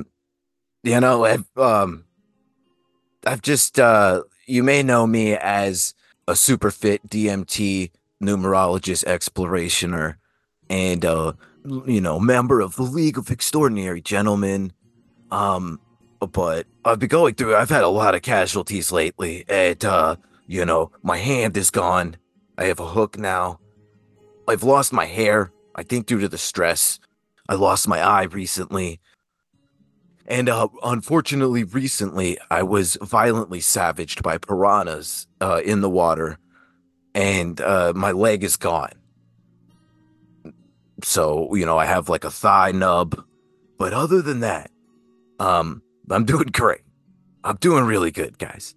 just, you may know me as a super fit DMT numerologist explorationer and, member of the League of Extraordinary Gentlemen. but I've been going through. I've had a lot of casualties lately, and my hand is gone. I have a hook now. I've lost my hair. I think due to the stress. I lost my eye recently. And unfortunately, recently, I was violently savaged by piranhas in the water, and my leg is gone. So, I have like a thigh nub. But other than that, I'm doing great. I'm doing really good, guys.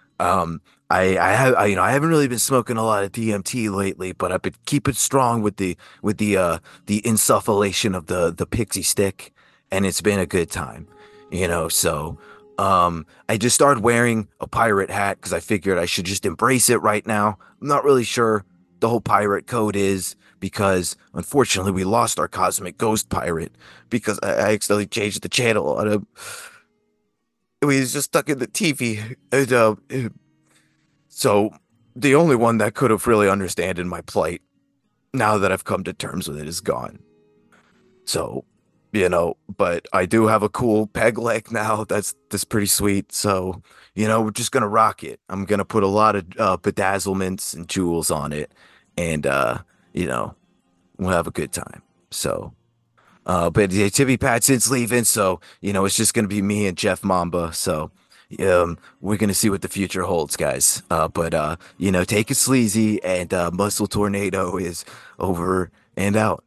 I haven't really been smoking a lot of DMT lately, but I've been keeping strong with the insufflation of the pixie stick, and it's been a good time, So, I just started wearing a pirate hat because I figured I should just embrace it right now. I'm not really sure the whole pirate code is because unfortunately we lost our cosmic ghost pirate because I accidentally changed the channel on him. He was just stuck in the TV. And, so the only one that could have really understood my plight, now that I've come to terms with it, is gone. So, but I do have a cool peg leg now. That's pretty sweet. So, we're just gonna rock it. I'm gonna put a lot of bedazzlements and jewels on it, and we'll have a good time. So. But Timmy Patson's leaving, so it's just gonna be me and Jeff Mamba. So, we're gonna see what the future holds, guys. But take it sleazy, and Muscle Tornado is over and out.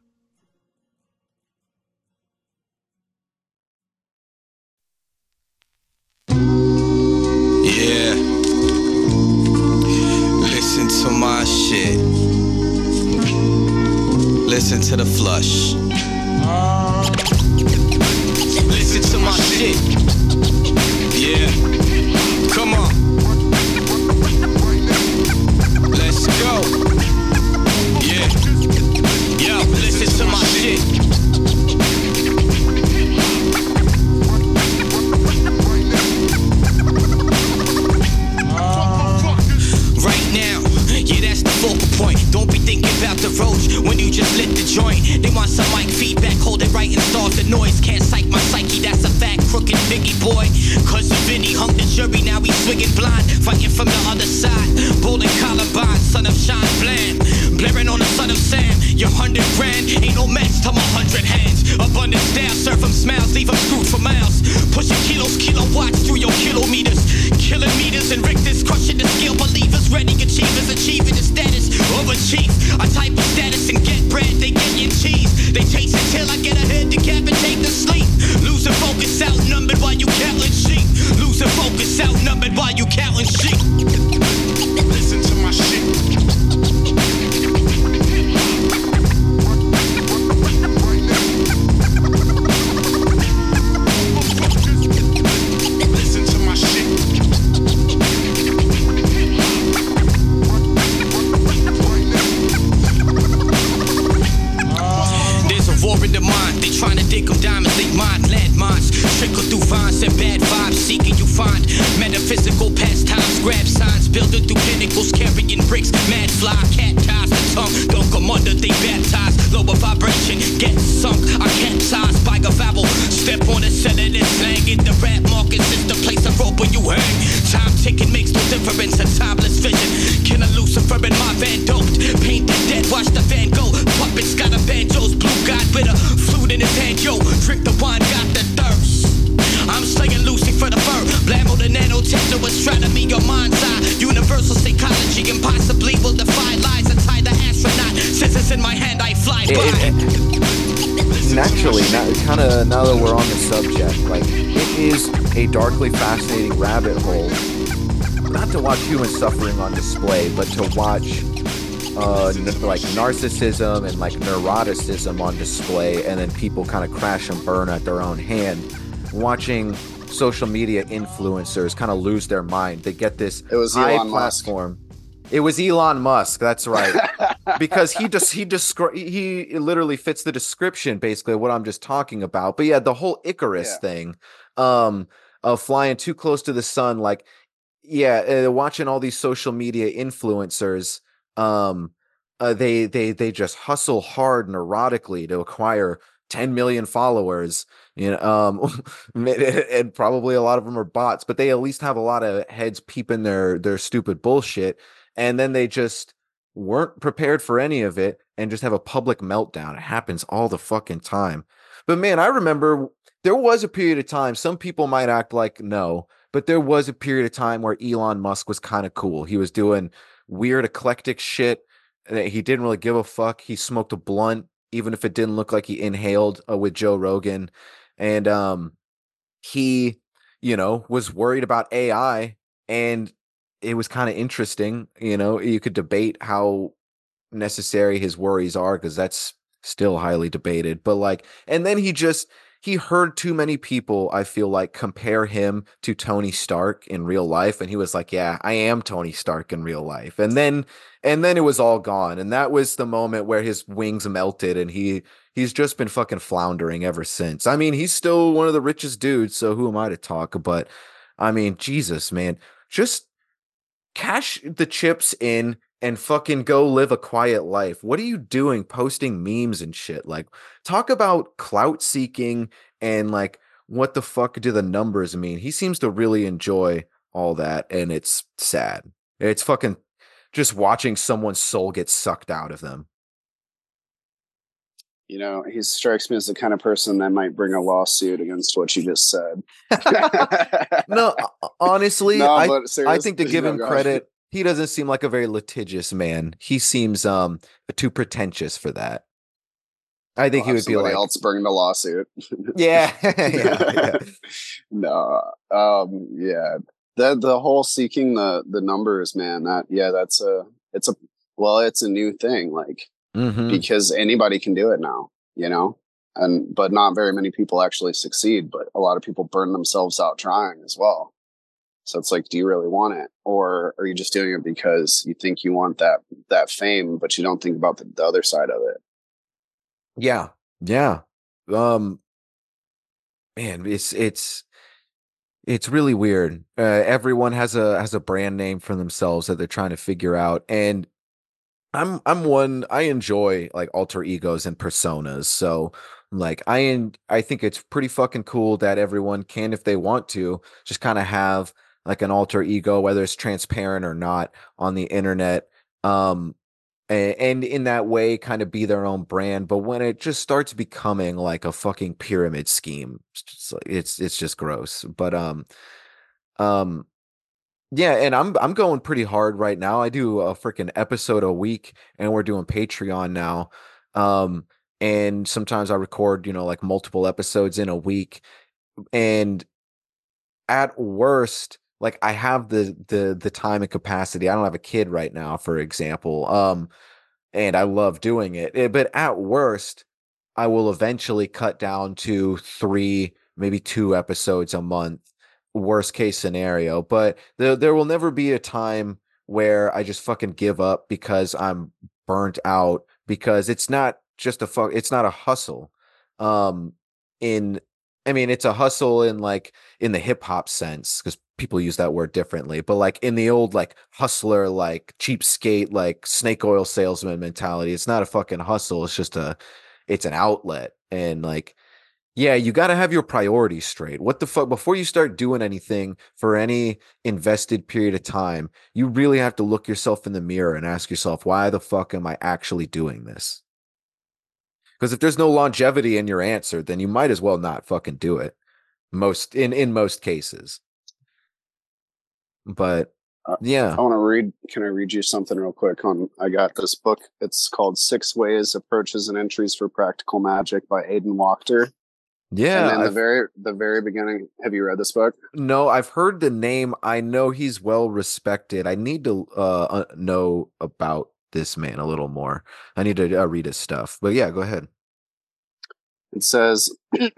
Yeah, listen to my shit. Listen to the flush. Listen to my shit. Yeah, come on. Let's go. Yeah, yo, listen to my shit. Right now, yeah, that's the focal point. Don't be thinking about the roach when you just lit the joint. They want some mic feedback, hold it right and starve the noise. Can't psych my psyche, that's a fat, crooked Biggie boy. Cause of Vinny hung the jury, now he's swinging blind. Fighting from the other side, bowling Columbine, son of Sean Bland. Blaring on the son of Sam, your 100 grand ain't no match to my 100 hands. Abundant style, serve them smiles, leave them screwed for miles. Pushing kilowatts through your kilometers. Killing meters and Richters, crushing the scale. Believers, ready achievers, achieving the status of a chief. I type of status and get bread, they get your cheese. They chase it till I get ahead, decapitate the sleep. Losing focus, outnumbered while you counting sheep. Losing focus, outnumbered while you counting sheep. Listen to my shit. Trying to dig them diamonds, they mine landmines. Trickle through vines and bad vibes, seeking you find metaphysical pastimes, grab signs, building through pinnacles, carrying bricks, mad fly, cat ties the tongue, don't come under, they baptized, lower vibration, get sunk, I capsized by a vowel, step on the set of this slang, in the rap market, is the place of rope where you hang, time ticking makes no difference, a timeless vision, killer Lucifer in my van doped, paint the dead, watch the van go, puppets got a banjo's blue god with a flute in his hand, yo, drink the wine, got the thirst. I'm slaying Lucy for the fur, blammo the nanotector, astronomy, your mind's eye, universal psychology, impossibly will defy lies, and tie the astronaut, scissors in my hand, I fly by. Naturally, now that we're on the subject, like, it is a darkly fascinating rabbit hole, not to watch human suffering on display, but to watch like narcissism and like neuroticism on display, and then people kind of crash and burn at their own hand. Watching social media influencers kind of lose their mind. They get this high platform. It was Elon Musk. That's right. Because he literally fits the description basically of what I'm just talking about. But yeah, the whole Icarus thing, of flying too close to the sun, like, watching all these social media influencers, they just hustle hard neurotically to acquire 10 million followers, and probably a lot of them are bots, but they at least have a lot of heads peeping their stupid bullshit. And then they just weren't prepared for any of it and just have a public meltdown. It happens all the fucking time. But man, I remember there was a period of time, some people might act like no, but there was a period of time where Elon Musk was kind of cool. He was doing weird eclectic shit. He didn't really give a fuck. He smoked a blunt, even if it didn't look like he inhaled with Joe Rogan. And he, was worried about AI, and it was kind of interesting. You could debate how necessary his worries are, because that's still highly debated. But like, and then he heard too many people, I feel like, compare him to Tony Stark in real life, and he was like, yeah, I am Tony Stark in real life. And then it was all gone, and that was the moment where his wings melted, and he's just been fucking floundering ever since. I mean, he's still one of the richest dudes, so who am I to talk? But I mean, Jesus, man, just cash the chips in and fucking go live a quiet life. What are you doing posting memes and shit? Like, talk about clout seeking and like, what the fuck do the numbers mean? He seems to really enjoy all that, and it's sad. It's fucking just watching someone's soul get sucked out of them. He strikes me as the kind of person that might bring a lawsuit against what you just said. No, honestly, no, I think to give him credit, he doesn't seem like a very litigious man. He seems too pretentious for that. I think he would be like else bring the lawsuit. Yeah. yeah. No. Yeah. The whole seeking the numbers, man, it's a new thing. Like, because anybody can do it now, but not very many people actually succeed, but a lot of people burn themselves out trying as well. So it's like, do you really want it? Or are you just doing it because you think you want that fame, but you don't think about the other side of it? Yeah. Yeah. Man, it's really weird. Everyone has a brand name for themselves that they're trying to figure out. And I enjoy like alter egos and personas. So like I think it's pretty fucking cool that everyone can, if they want to, just kind of have like an alter ego, whether it's transparent or not, on the internet. And in that way kind of be their own brand. But when it just starts becoming like a fucking pyramid scheme, it's just gross. But yeah, and I'm going pretty hard right now. I do a freaking episode a week, and we're doing Patreon now. And sometimes I record, like multiple episodes in a week. And at worst, like I have the time and capacity. I don't have a kid right now, for example. And I love doing it. But at worst, I will eventually cut down to 3, maybe 2 episodes a month. Worst case scenario. But there will never be a time where I just fucking give up because I'm burnt out, because it's not just it's not a hustle. It's a hustle in the hip hop sense, because people use that word differently, but like in the old like hustler, like cheapskate, like snake oil salesman mentality, it's not a fucking hustle. It's just it's an outlet. And like, yeah, you got to have your priorities straight. What the fuck? Before you start doing anything for any invested period of time, you really have to look yourself in the mirror and ask yourself, why the fuck am I actually doing this? Because if there's no longevity in your answer, then you might as well not fucking do it. In most cases. But yeah. Can I read you something real quick I got this book. It's called 6 Ways, Approaches, and Entries for Practical Magic by Aidan Wachter. Yeah. And then the very beginning, have you read this book? No, I've heard the name. I know he's well respected. I need to know about this man a little more. I need to read his stuff. But yeah, go ahead. It says,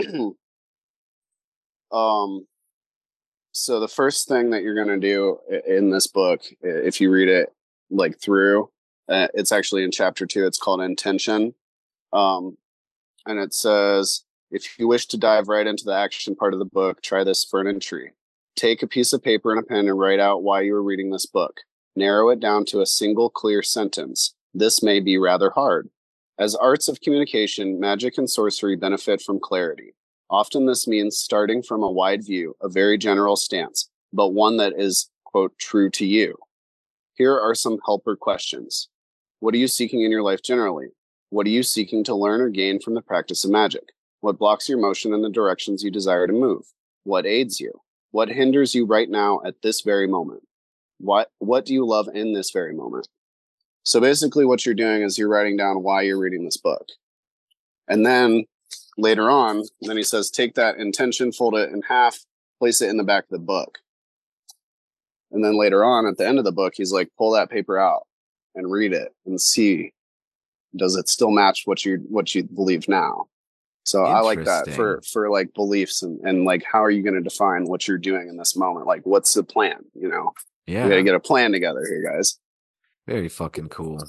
so the first thing that you're going to do in this book, if you read it like through, it's actually in chapter 2. It's called Intention. And it says, if you wish to dive right into the action part of the book, try this for an entry. Take a piece of paper and a pen and write out why you are reading this book. Narrow it down to a single clear sentence. This may be rather hard. As arts of communication, magic and sorcery benefit from clarity. Often this means starting from a wide view, a very general stance, but one that is, quote, true to you. Here are some helper questions. What are you seeking in your life generally? What are you seeking to learn or gain from the practice of magic? What blocks your motion in the directions you desire to move? What aids you? What hinders you right now at this very moment? What do you love in this very moment? So basically what you're doing is you're writing down why you're reading this book. And then later on, then he says, take that intention, fold it in half, place it in the back of the book. And then later on at the end of the book, he's like, pull that paper out and read it and see, does it still match what you believe now? So I like that for like beliefs and like, how are you going to define what you're doing in this moment? Like, what's the plan? You know, Yeah, we got to get a plan together here, guys. Very fucking cool.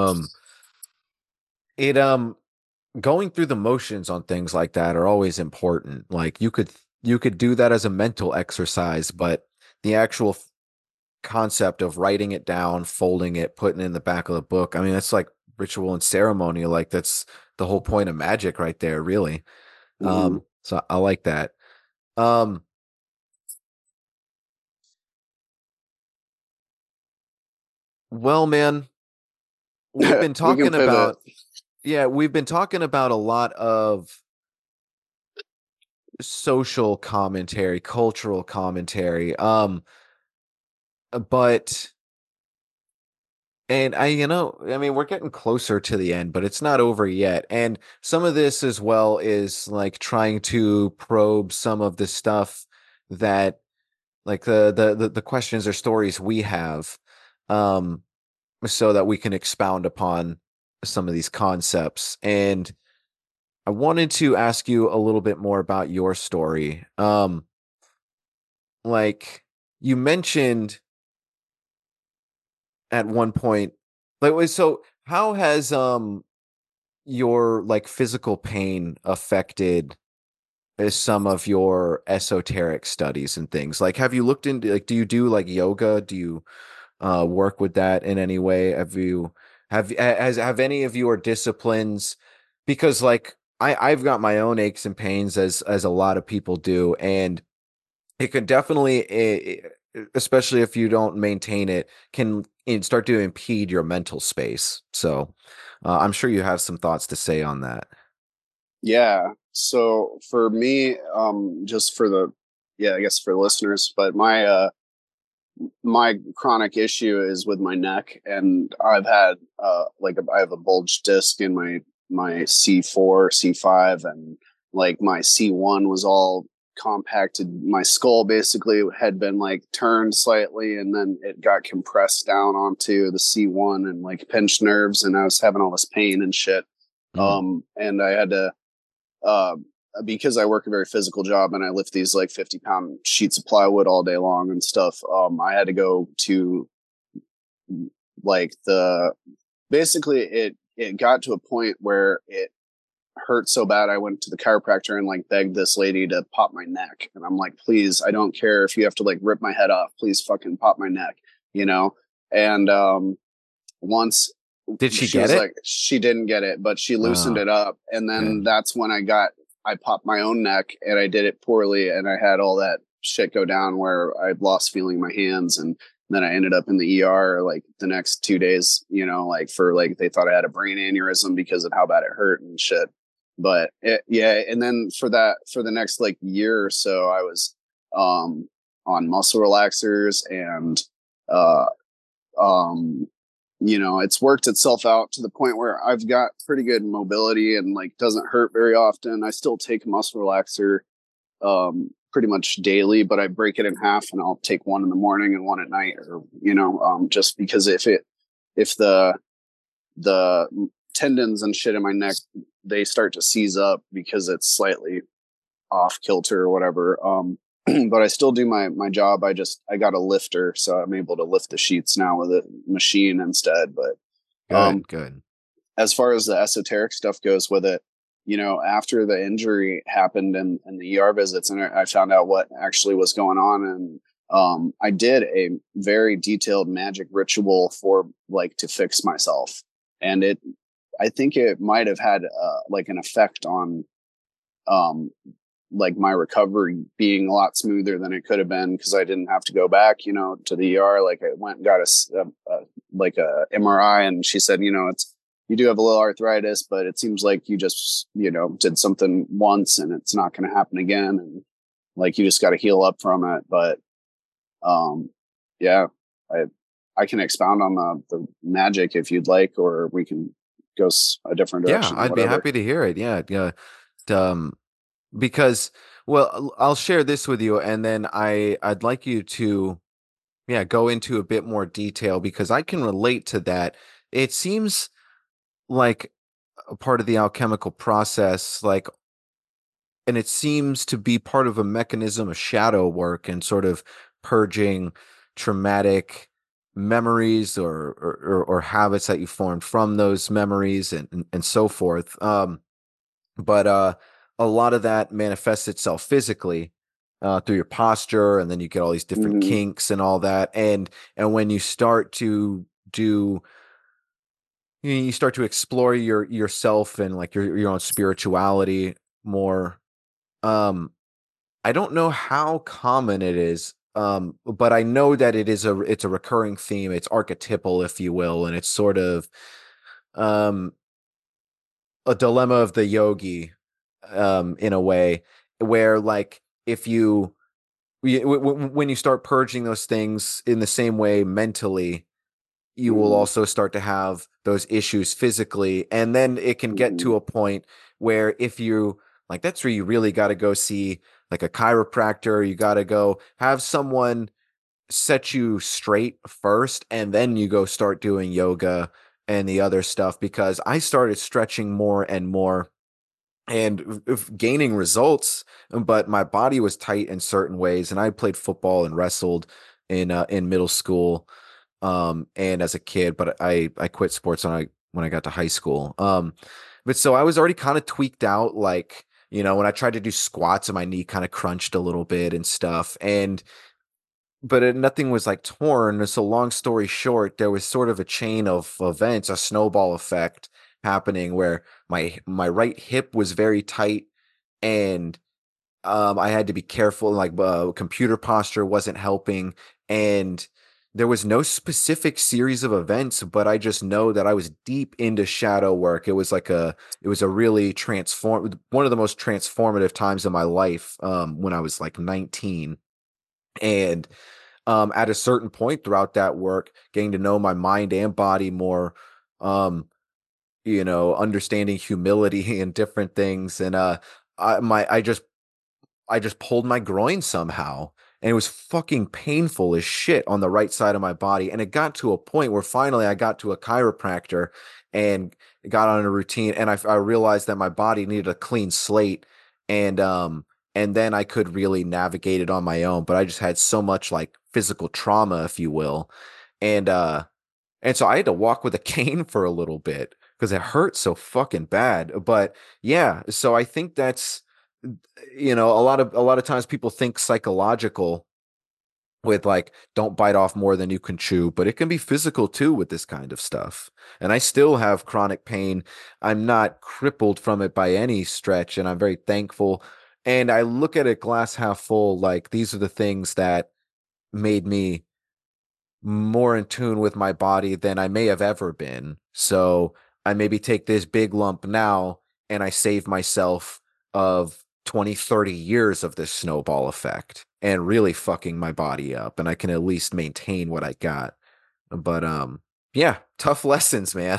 Going through the motions on things like that are always important. Like you could do that as a mental exercise, but the actual concept of writing it down, folding it, putting it in the back of the book, I mean, that's like ritual and ceremony. Like that's the whole point of magic right there, really. So I like that. Well, man, we've been talking about we've been talking about a lot of social commentary, cultural commentary. But and I mean, we're getting closer to the end, but it's not over yet. And some of this as well is like trying to probe some of the stuff that like the questions or stories we have, so that we can expound upon some of these concepts. And I wanted to ask you a little bit more about your story. Like you mentioned at one point, like, so how has your like physical pain affected some of your esoteric studies and things? Like, have you looked into, like, do you do like yoga? Do you work with that in any way? Have any of your disciplines, because like I've got my own aches and pains as a lot of people do, and it could definitely, especially if you don't maintain it, can start to impede your mental space. So I'm sure you have some thoughts to say on that. Yeah. So for me, just for I guess for listeners, but my chronic issue is with my neck, and I've had I have a bulged disc in my C4, C5, and like my C1 was all compacted. My skull basically had been like turned slightly, and then it got compressed down onto the C1 and like pinched nerves, and I was having all this pain and shit. And I had to because I work a very physical job and I lift these like 50-pound sheets of plywood all day long and stuff. I had to go to like basically it got to a point where it hurt so bad I went to the chiropractor and like begged this lady to pop my neck. And I'm like, please, I don't care if you have to like rip my head off, please fucking pop my neck, you know? And once did she get it? Like, she didn't get it, but she loosened it up. And then that's when I popped my own neck, and I did it poorly, and I had all that shit go down where I lost feeling in my hands, and then I ended up in the ER like the next 2 days, you know, like for like they thought I had a brain aneurysm because of how bad it hurt and shit. But and then for the next like year or so, I was on muscle relaxers, and you know, it's worked itself out to the point where I've got pretty good mobility and like doesn't hurt very often. I still take a muscle relaxer pretty much daily, but I break it in half, and I'll take one in the morning and one at night, or you know, just because if the tendons and shit in my neck, they start to seize up because it's slightly off kilter or whatever. But I still do my job. I got a lifter, so I'm able to lift the sheets now with a machine instead. But good. As far as the esoteric stuff goes with it, you know, after the injury happened and the ER visits, and I found out what actually was going on, and I did a very detailed magic ritual for like to fix myself, and I think it might have had like an effect on like my recovery being a lot smoother than it could have been, because I didn't have to go back, you know, to the ER. Like I went and got like a MRI, and she said, you know, you do have a little arthritis, but it seems like you just, you know, did something once and it's not going to happen again. And like, you just got to heal up from it. But yeah, I can expound on the magic if you'd like, or we can go a different direction. Yeah, I'd be happy to hear it. Yeah. Because, well, I'll share this with you, and then I'd like you to, go into a bit more detail, because I can relate to that. It seems like a part of the alchemical process, like, and it seems to be part of a mechanism of shadow work and sort of purging traumatic memories or habits that you formed from those memories and so forth. But a lot of that manifests itself physically through your posture, and then you get all these different kinks and all that. And when you start to you start to explore yourself and like your own spirituality more. I don't know how common it is, but I know that it's a recurring theme. It's archetypal, if you will, and it's sort of a dilemma of the yogi, in a way, where like if when you start purging those things in the same way mentally, you will also start to have those issues physically, and then it can get to a point where if you like, that's where you really got to go see like a chiropractor. You got to go have someone set you straight first, and then you go start doing yoga and the other stuff, because I started stretching more and more and gaining results, but my body was tight in certain ways. And I played football and wrestled in middle school, and as a kid, but I quit sports when I got to high school. But so I was already kind of tweaked out, like, you know, when I tried to do squats and my knee kind of crunched a little bit and stuff. But nothing was like torn. So long story short, there was sort of a chain of events, a snowball effect happening, where my right hip was very tight, and I had to be careful. Like computer posture wasn't helping, and there was no specific series of events, but I just know that I was deep into shadow work. It was a really one of the most transformative times in my life, when I was like 19. And at a certain point throughout that work, getting to know my mind and body more, understanding humility and different things. And I just pulled my groin somehow, and it was fucking painful as shit on the right side of my body. And it got to a point where finally I got to a chiropractor and got on a routine, and I realized that my body needed a clean slate, and then I could really navigate it on my own. But I just had so much like physical trauma, if you will. And so I had to walk with a cane for a little bit because it hurt so fucking bad. But yeah, so I think that's, a lot of times people think psychological with like, don't bite off more than you can chew, but it can be physical too with this kind of stuff. And I still have chronic pain. I'm not crippled from it by any stretch, and I'm very thankful. And I look at it glass half full, like these are the things that made me more in tune with my body than I may have ever been. So I maybe take this big lump now, and I save myself of 20, 30 years of this snowball effect and really fucking my body up, and I can at least maintain what I got. But yeah, tough lessons, man.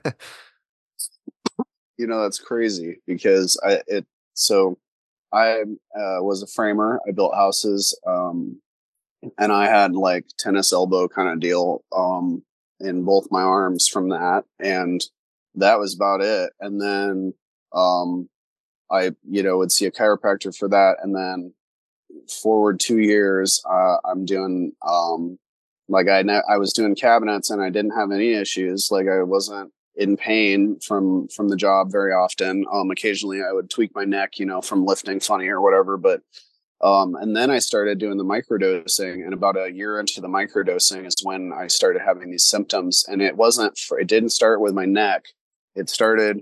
That's crazy, because I was a framer. I built houses, and I had like tennis elbow kind of deal in both my arms from that, and that was about it. And then I would see a chiropractor for that, and then forward 2 years, I'm doing like I was doing cabinets, and I didn't have any issues. Like I wasn't in pain from the job very often. Occasionally I would tweak my neck, from lifting funny or whatever, but and then I started doing the microdosing, and about a year into the microdosing is when I started having these symptoms. And it didn't start with my neck. it started.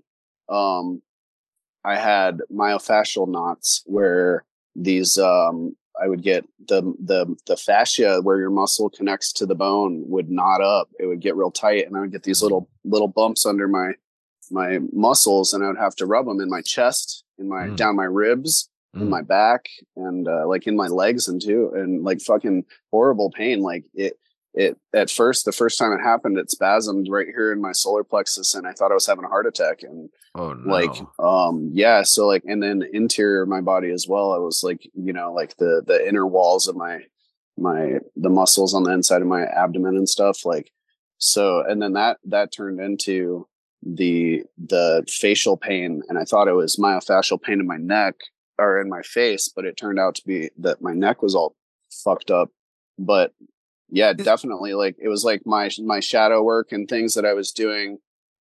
I had myofascial knots where these I would get the fascia where your muscle connects to the bone would knot up. It would get real tight, and I would get these little bumps under my muscles, and I would have to rub them in my chest, in my down my ribs, in my back, and like in my legs and like fucking horrible pain. Like it at first, the first time it happened, it spasmed right here in my solar plexus, and I thought I was having a heart attack. And Oh no. like yeah, so like, and then interior of my body as well, I was like, you know, like the inner walls of the muscles on the inside of my abdomen and stuff, like, so, and then that turned into the facial pain, and I thought it was myofascial pain in my neck or in my face, but it turned out to be that my neck was all fucked up. But yeah, definitely, like, it was like my shadow work and things that I was doing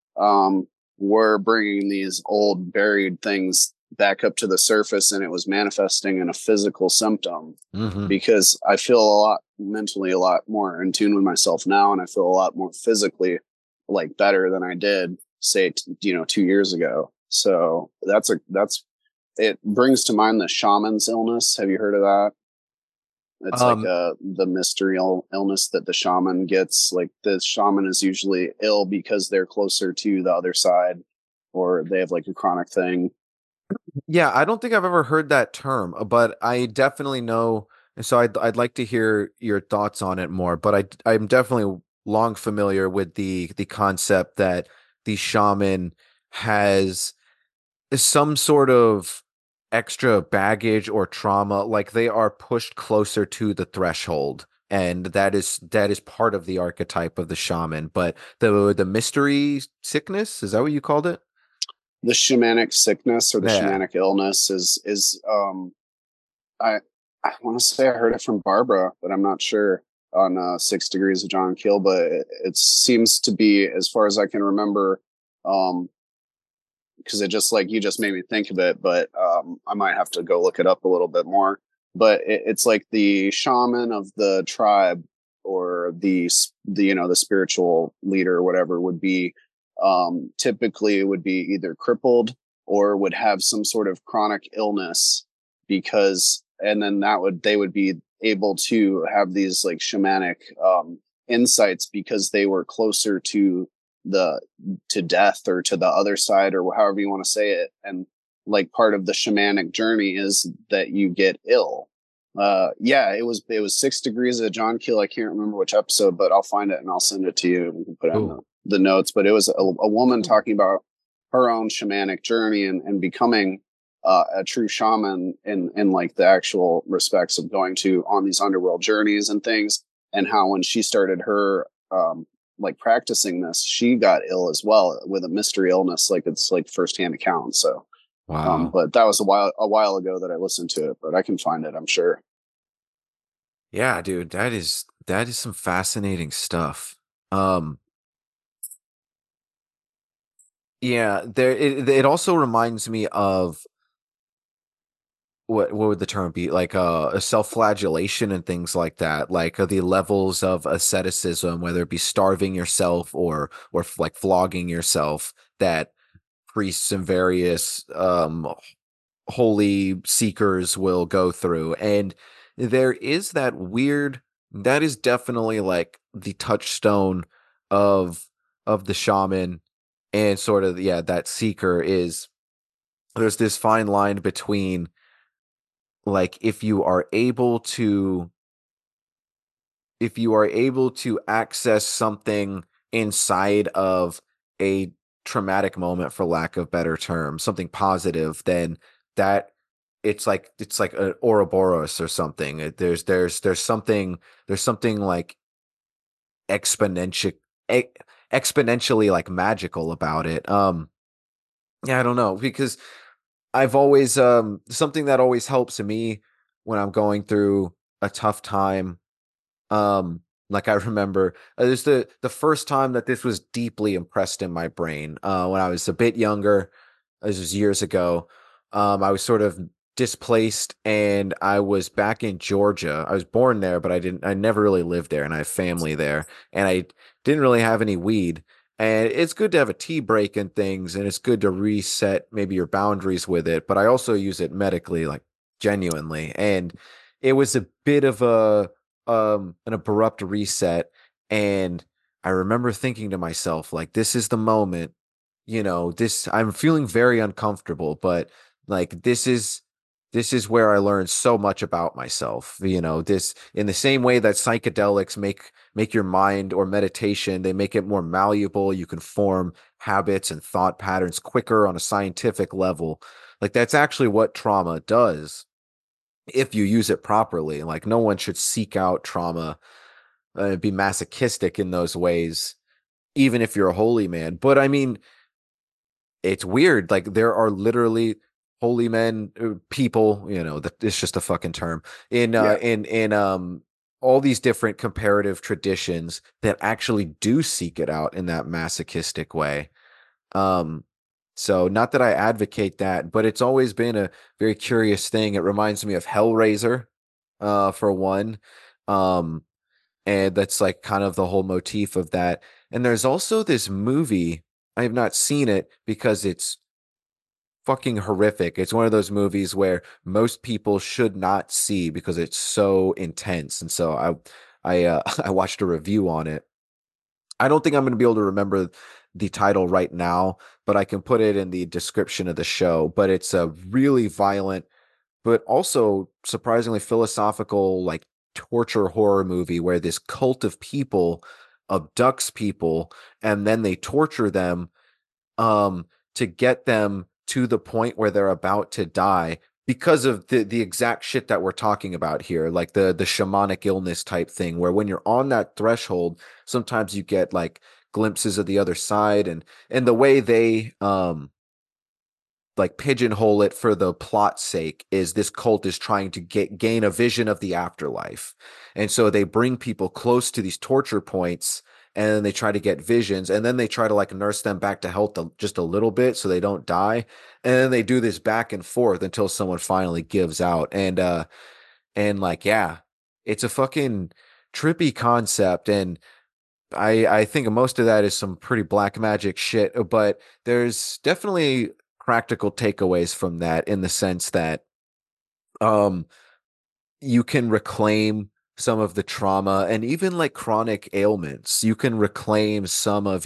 were bringing these old buried things back up to the surface, and it was manifesting in a physical symptom. Because I feel mentally a lot more in tune with myself now, and I feel a lot more physically like better than I did, say, 2 years ago. So it brings to mind the shaman's illness. Have you heard of that? It's like the mystery illness that the shaman gets. Like, the shaman is usually ill because they're closer to the other side, or they have like a chronic thing. Yeah, I don't think I've ever heard that term, but I definitely know. And so I'd like to hear your thoughts on it more. But I'm definitely long familiar with the concept that the shaman has some sort of extra baggage or trauma, like they are pushed closer to the threshold, and that is part of the archetype of the shaman. But the mystery sickness, is that what you called it? The shamanic sickness, or the Yeah. shamanic illness, is I want to say I heard it from Barbara, but I'm not sure, on 6 Degrees of John Keel. But it seems to be, as far as I can remember, because it just, like, you just made me think of it, but I might have to go look it up a little bit more. But it's like the shaman of the tribe, or the spiritual leader or whatever, would be typically would be either crippled or would have some sort of chronic illness, because, and then they would be able to have these like shamanic insights, because they were closer to death, or to the other side, or however you want to say it. And like, part of the shamanic journey is that you get ill. Yeah, it was 6 Degrees of John Keel. I can't remember which episode, but I'll find it and I'll send it to you. We can put it in the notes. But it was a woman talking about her own shamanic journey, and becoming a true shaman in like the actual respects of going on these underworld journeys and things, and how when she started her like practicing this, she got ill as well with a mystery illness. Like, it's like firsthand account. So Wow. but that was a while ago that I listened to it, but I can find it, I'm sure. Yeah, dude, that is some fascinating stuff. Yeah, it also reminds me of what would the term be, like a self-flagellation and things like that, like the levels of asceticism, whether it be starving yourself or like flogging yourself, that priests and various holy seekers will go through. And there is that is definitely like the touchstone of the shaman, and sort of, yeah, that seeker is, there's this fine line between, like, if you are able to access something inside of a traumatic moment, for lack of better term, something positive, then that it's like an Ouroboros or something. There's something like exponential exponentially like magical about it. Yeah, I don't know, because I've always something that always helps me when I'm going through a tough time. Like, I remember there's the first time that this was deeply impressed in my brain, when I was a bit younger. This was years ago. I was sort of displaced, and I was back in Georgia. I was born there, but I never really lived there, and I have family there, and I didn't really have any weed. And it's good to have a tea break and things, and it's good to reset maybe your boundaries with it. But I also use it medically, like genuinely. And it was a bit of an abrupt reset. And I remember thinking to myself, like, this is the moment, I'm feeling very uncomfortable, but like this is where I learned so much about myself. This in the same way that psychedelics make your mind, or meditation, they make it more malleable. You can form habits and thought patterns quicker on a scientific level. Like that's actually what trauma does if you use it properly. Like no one should seek out trauma, be masochistic in those ways, even if you're a holy man. But I mean, it's weird. Like there are literally holy men, people, that it's just a fucking term in Yeah. in all these different comparative traditions that actually do seek it out in that masochistic way. Um, so not that I advocate that, but it's always been a very curious thing. It reminds me of Hellraiser, for one. Um, and that's like kind of the whole motif of that. And there's also this movie. I have not seen it because it's fucking horrific. It's one of those movies where most people should not see because it's so intense. And so I I watched a review on it. I don't think I'm going to be able to remember the title right now, but I can put it in the description of the show. But it's a really violent, but also surprisingly philosophical, like torture horror movie where this cult of people abducts people and then they torture them, to get them to the point where they're about to die because of the exact shit that we're talking about here, like the shamanic illness type thing, where when you're on that threshold, sometimes you get like glimpses of the other side. And the way they like pigeonhole it for the plot's sake is this cult is trying to gain a vision of the afterlife. And so they bring people close to these torture points and then they try to get visions and then they try to like nurse them back to health just a little bit so they don't die. And then they do this back and forth until someone finally gives out. And like, yeah, it's a fucking trippy concept. And I think most of that is some pretty black magic shit, but there's definitely practical takeaways from that in the sense that um you can reclaim some of the trauma and even like chronic ailments. You can reclaim some of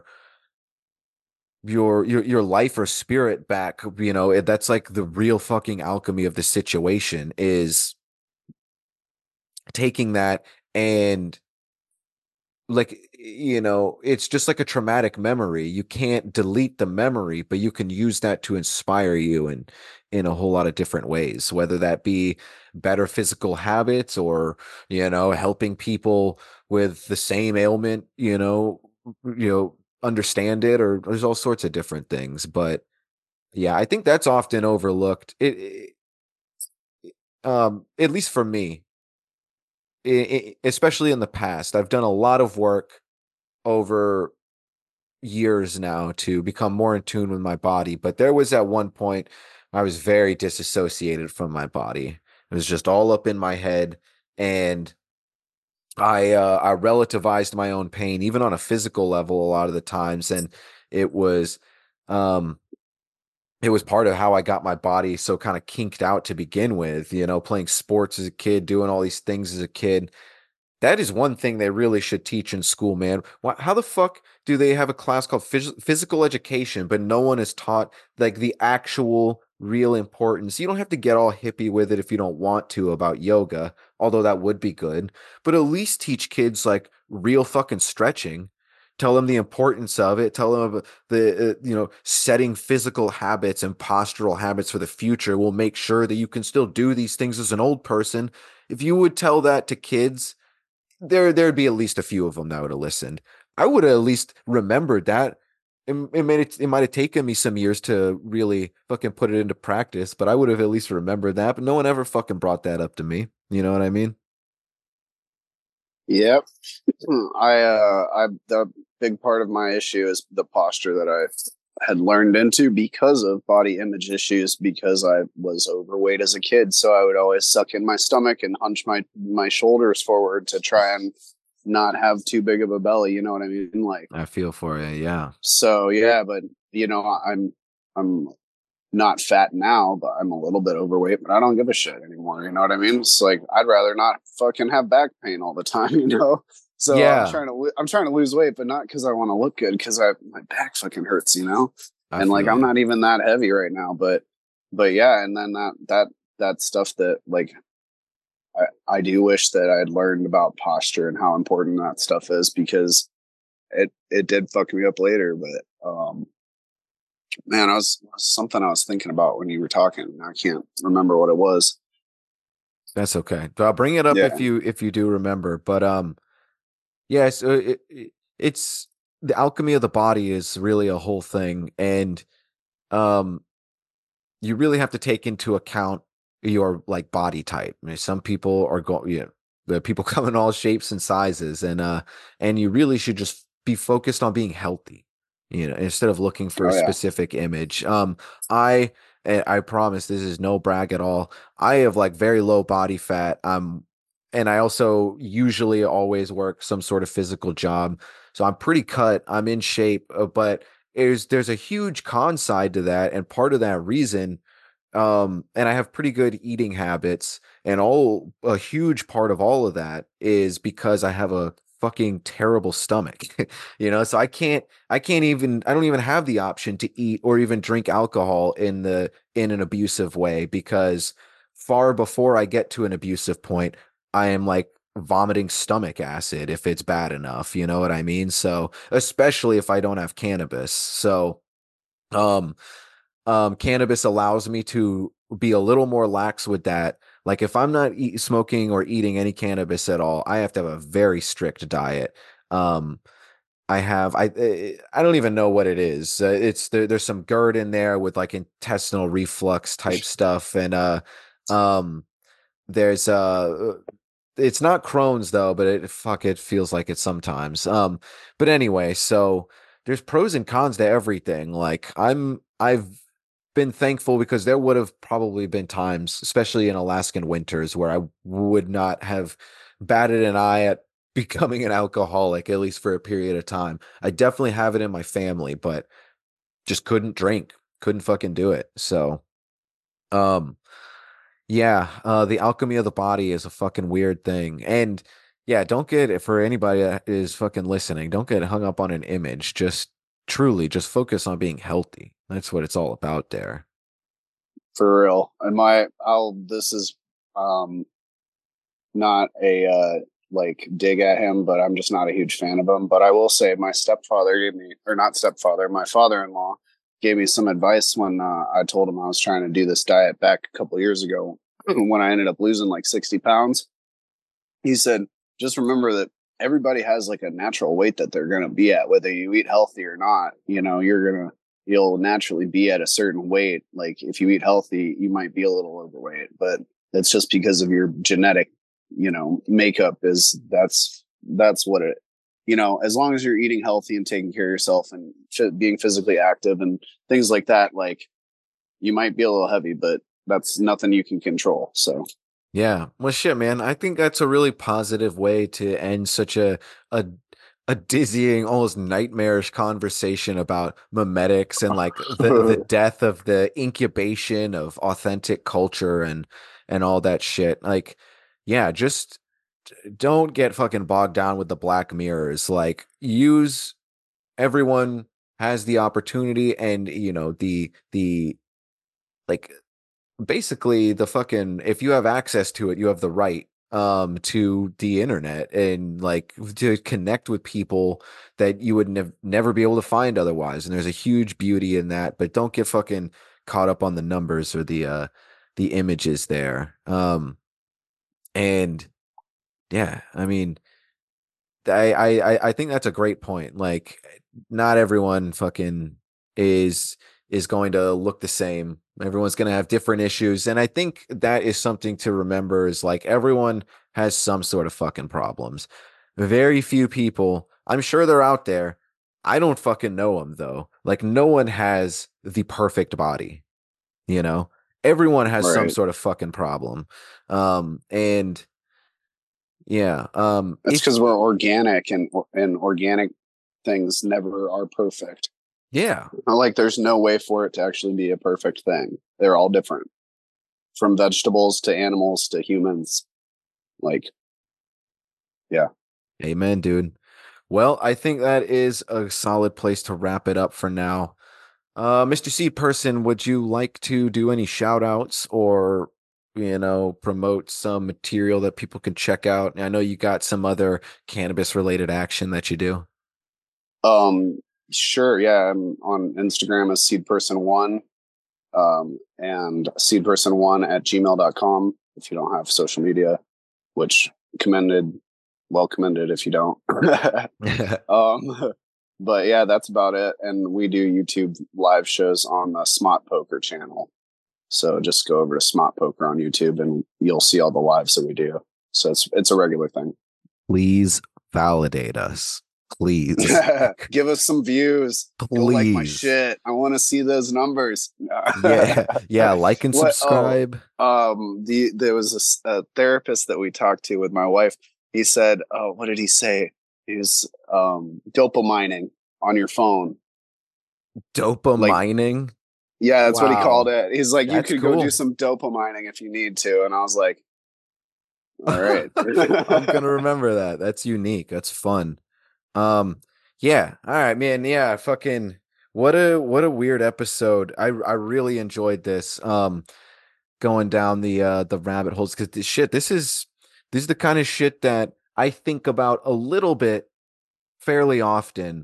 your life or spirit back. That's like the real fucking alchemy of the situation, is taking that and like it's just like a traumatic memory. You can't delete the memory, but you can use that to inspire you in a whole lot of different ways, whether that be better physical habits or helping people with the same ailment, understand it, or there's all sorts of different things. But yeah, I think that's often overlooked, at least for me, especially in the past. I've done a lot of work over years now to become more in tune with my body. But there was at one point I was very disassociated from my body. It was just all up in my head, and I relativized my own pain, even on a physical level, a lot of the times, and it was um it was part of how I got my body so kind of kinked out to begin with. Playing sports as a kid, doing all these things as a kid. That is one thing they really should teach in school, man. How the fuck do they have a class called physical education, but no one is taught like the actual real importance? You don't have to get all hippie with it if you don't want to about yoga, although that would be good. But at least teach kids like real fucking stretching. Tell them the importance of it. Tell them about the setting physical habits and postural habits for the future will make sure that you can still do these things as an old person. If you would tell that to kids, there'd be at least a few of them that would have listened. I would have at least remembered that. It might have taken me some years to really fucking put it into practice, but I would have at least remembered that. But no one ever fucking brought that up to me. You know what I mean? Yep. The big part of my issue is the posture that I had learned into because of body image issues, because I was overweight as a kid. So I would always suck in my stomach and hunch my shoulders forward to try and not have too big of a belly. You know what I mean? Like, I feel for you. Yeah. so yeah, but you know, I'm not fat now, but I'm a little bit overweight, but I don't give a shit anymore. You know what I mean? It's like, I'd rather not fucking have back pain all the time, you know? So Yeah. I'm trying to lose weight, but not because I want to look good, because my back fucking hurts, you know? I And like, feel I'm you. not even that heavy right now, but yeah. And then that stuff that like, I do wish that I'd learned about posture and how important that stuff is, because it did fuck me up later. But man, I was something I was thinking about when you were talking. I can't remember what it was. That's okay. So I'll bring it up Yeah. if you do remember. But yeah, so it's the alchemy of the body is really a whole thing, and um you really have to take into account your like body type. I mean, some people are going, the people come in all shapes and sizes, and you really should just be focused on being healthy, instead of looking for a Oh yeah. specific image. I promise this is no brag at all. I have like very low body fat. And I also usually always work some sort of physical job, so I'm pretty cut. I'm in shape, but there's a huge con side to that, and part of that reason, and I have pretty good eating habits, and a huge part of all of that is because I have a fucking terrible stomach. So I don't even have the option to eat or even drink alcohol in an abusive way, because far before I get to an abusive point, I am like vomiting stomach acid if it's bad enough, you know what I mean? So especially if I don't have cannabis. So um cannabis allows me to be a little more lax with that. Like if I'm not smoking or eating any cannabis at all, I have to have a very strict diet. Um, I don't even know what it is. There's some GERD in there with like intestinal reflux type stuff, and um, there's it's not Crohn's though, but it feels like it sometimes. But anyway, so there's pros and cons to everything. Like I've been thankful, because there would have probably been times, especially in Alaskan winters, where I would not have batted an eye at becoming an alcoholic, at least for a period of time. I definitely have it in my family, but just couldn't drink, couldn't fucking do it. So, um, yeah, the alchemy of the body is a fucking weird thing. And yeah, don't get it, for anybody that is fucking listening, don't get hung up on an image. Just truly just focus on being healthy. That's what it's all about there. For real. And this is um not a like dig at him, but I'm just not a huge fan of him. But I will say my stepfather gave me, or not stepfather, my father-in-law gave me some advice when I told him I was trying to do this diet back a couple years ago when I ended up losing like 60 pounds. He said, just remember that everybody has like a natural weight that they're going to be at, whether you eat healthy or not. You'll naturally be at a certain weight. Like if you eat healthy, you might be a little overweight, but that's just because of your genetic, makeup. That's what it, as long as you're eating healthy and taking care of yourself and being physically active and things like that, like you might be a little heavy, but that's nothing you can control. So Yeah. Well, shit, man. I think that's a really positive way to end such a a dizzying, almost nightmarish conversation about memetics and like the death of the incubation of authentic culture and all that shit. Like, yeah, just don't get fucking bogged down with the black mirrors. Like, everyone has the opportunity, and the like basically the fucking, if you have access to it, you have the right to the internet, and like to connect with people that you would never be able to find otherwise. And there's a huge beauty in that, but don't get fucking caught up on the numbers or the images there. And yeah, I mean, I think that's a great point. Like, not everyone fucking is going to look the same. Everyone's going to have different issues, and I think that is something to remember. Is like everyone has some sort of fucking problems. Very few people. I'm sure they're out there. I don't fucking know them though. Like, no one has the perfect body. Everyone has some right. sort of fucking problem. And Yeah. It's because we're organic, and organic things never are perfect. Yeah. Like there's no way for it to actually be a perfect thing. They're all different, from vegetables to animals to humans. Like, yeah. Amen, dude. Well, I think that is a solid place to wrap it up for now. Mr. Seed Person, would you like to do any shout outs or, promote some material that people can check out? I know you got some other cannabis related action that you do. Sure. Yeah. I'm on Instagram as seedperson1, and seedperson1@gmail.com if you don't have social media, which well commended if you don't. But yeah, that's about it. And we do YouTube live shows on the Smot Poker channel. So just go over to Smot Poker on YouTube and you'll see all the lives that we do. So it's a regular thing. Please validate us. Please. Give us some views. Please. You'll like my shit. I want to see those numbers. Yeah. Like and subscribe. There was a therapist that we talked to with my wife. He said, what did he say? He was dopamining on your phone. Dopamining? Like, yeah, that's what he called it. He's like, That's you could go do some dopamining if you need to. And I was like, all right. I'm going to remember that. That's unique. That's fun. Yeah. All right, man. Yeah. Fucking what a weird episode. I really enjoyed this. Going down the rabbit holes, because this is the kind of shit that I think about a little bit fairly often.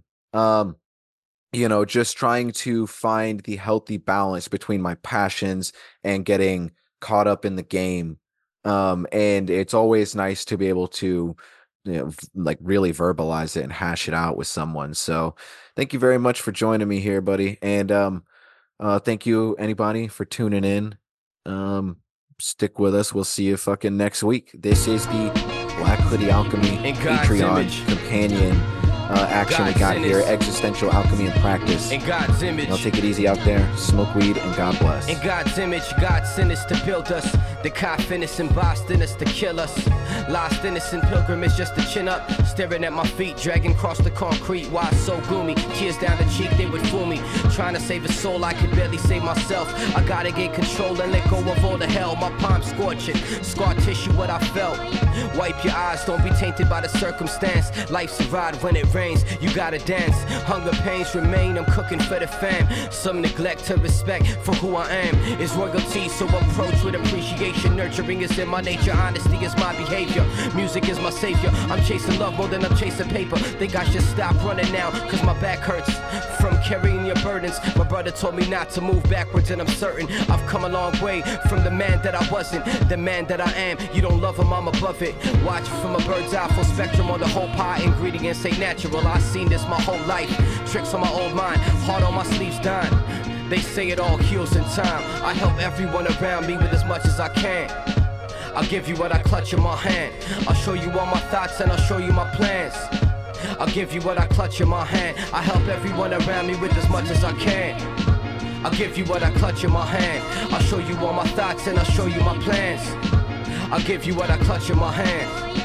Just trying to find the healthy balance between my passions and getting caught up in the game. And it's always nice to be able to, like really verbalize it and hash it out with someone. So thank you very much for joining me here, buddy. And thank you, anybody, for tuning in. Stick with us. We'll see you fucking next week. This is the Black Hoodie Alchemy Patreon companion action we got here. Existential Alchemy in Practice. In God's image. I'll take it easy out there. Smoke weed and God bless. In God's image, God sent us to build us. The coffins embossed in us to kill us. Lost innocent pilgrimage just to chin up. Staring at my feet, dragging across the concrete. Why so gloomy? Tears down the cheek, they would fool me. Trying to save a soul, I could barely save myself. I gotta get control and let go of all the hell. My palm scorching, scar tissue, what I felt. Wipe your eyes, don't be tainted by the circumstance. Life's a ride when it rains, you gotta dance. Hunger pains remain, I'm cooking for the fam. Some neglect to respect for who I am is royalty, so approach with appreciation. Nurturing is in my nature, honesty is my behavior. Music is my savior, I'm chasing love more than I'm chasing paper. Think I should stop running now, cause my back hurts from carrying your burdens. My brother told me not to move backwards, and I'm certain I've come a long way from the man that I wasn't, the man that I am. You don't love him, I'm above it. Watch from a bird's eye, full spectrum on the whole pie. Ingredients ain't natural, I've seen this my whole life. Tricks on my old mind, heart on my sleeves dying. They say it all heals in time. I help everyone around me with as much as I can. I'll give you what I clutch in my hand. I'll show you all my thoughts and I'll show you my plans. I'll give you what I clutch in my hand. I help everyone around me with as much as I can. I'll give you what I clutch in my hand. I'll show you all my thoughts and I'll show you my plans. I'll give you what I clutch in my hand.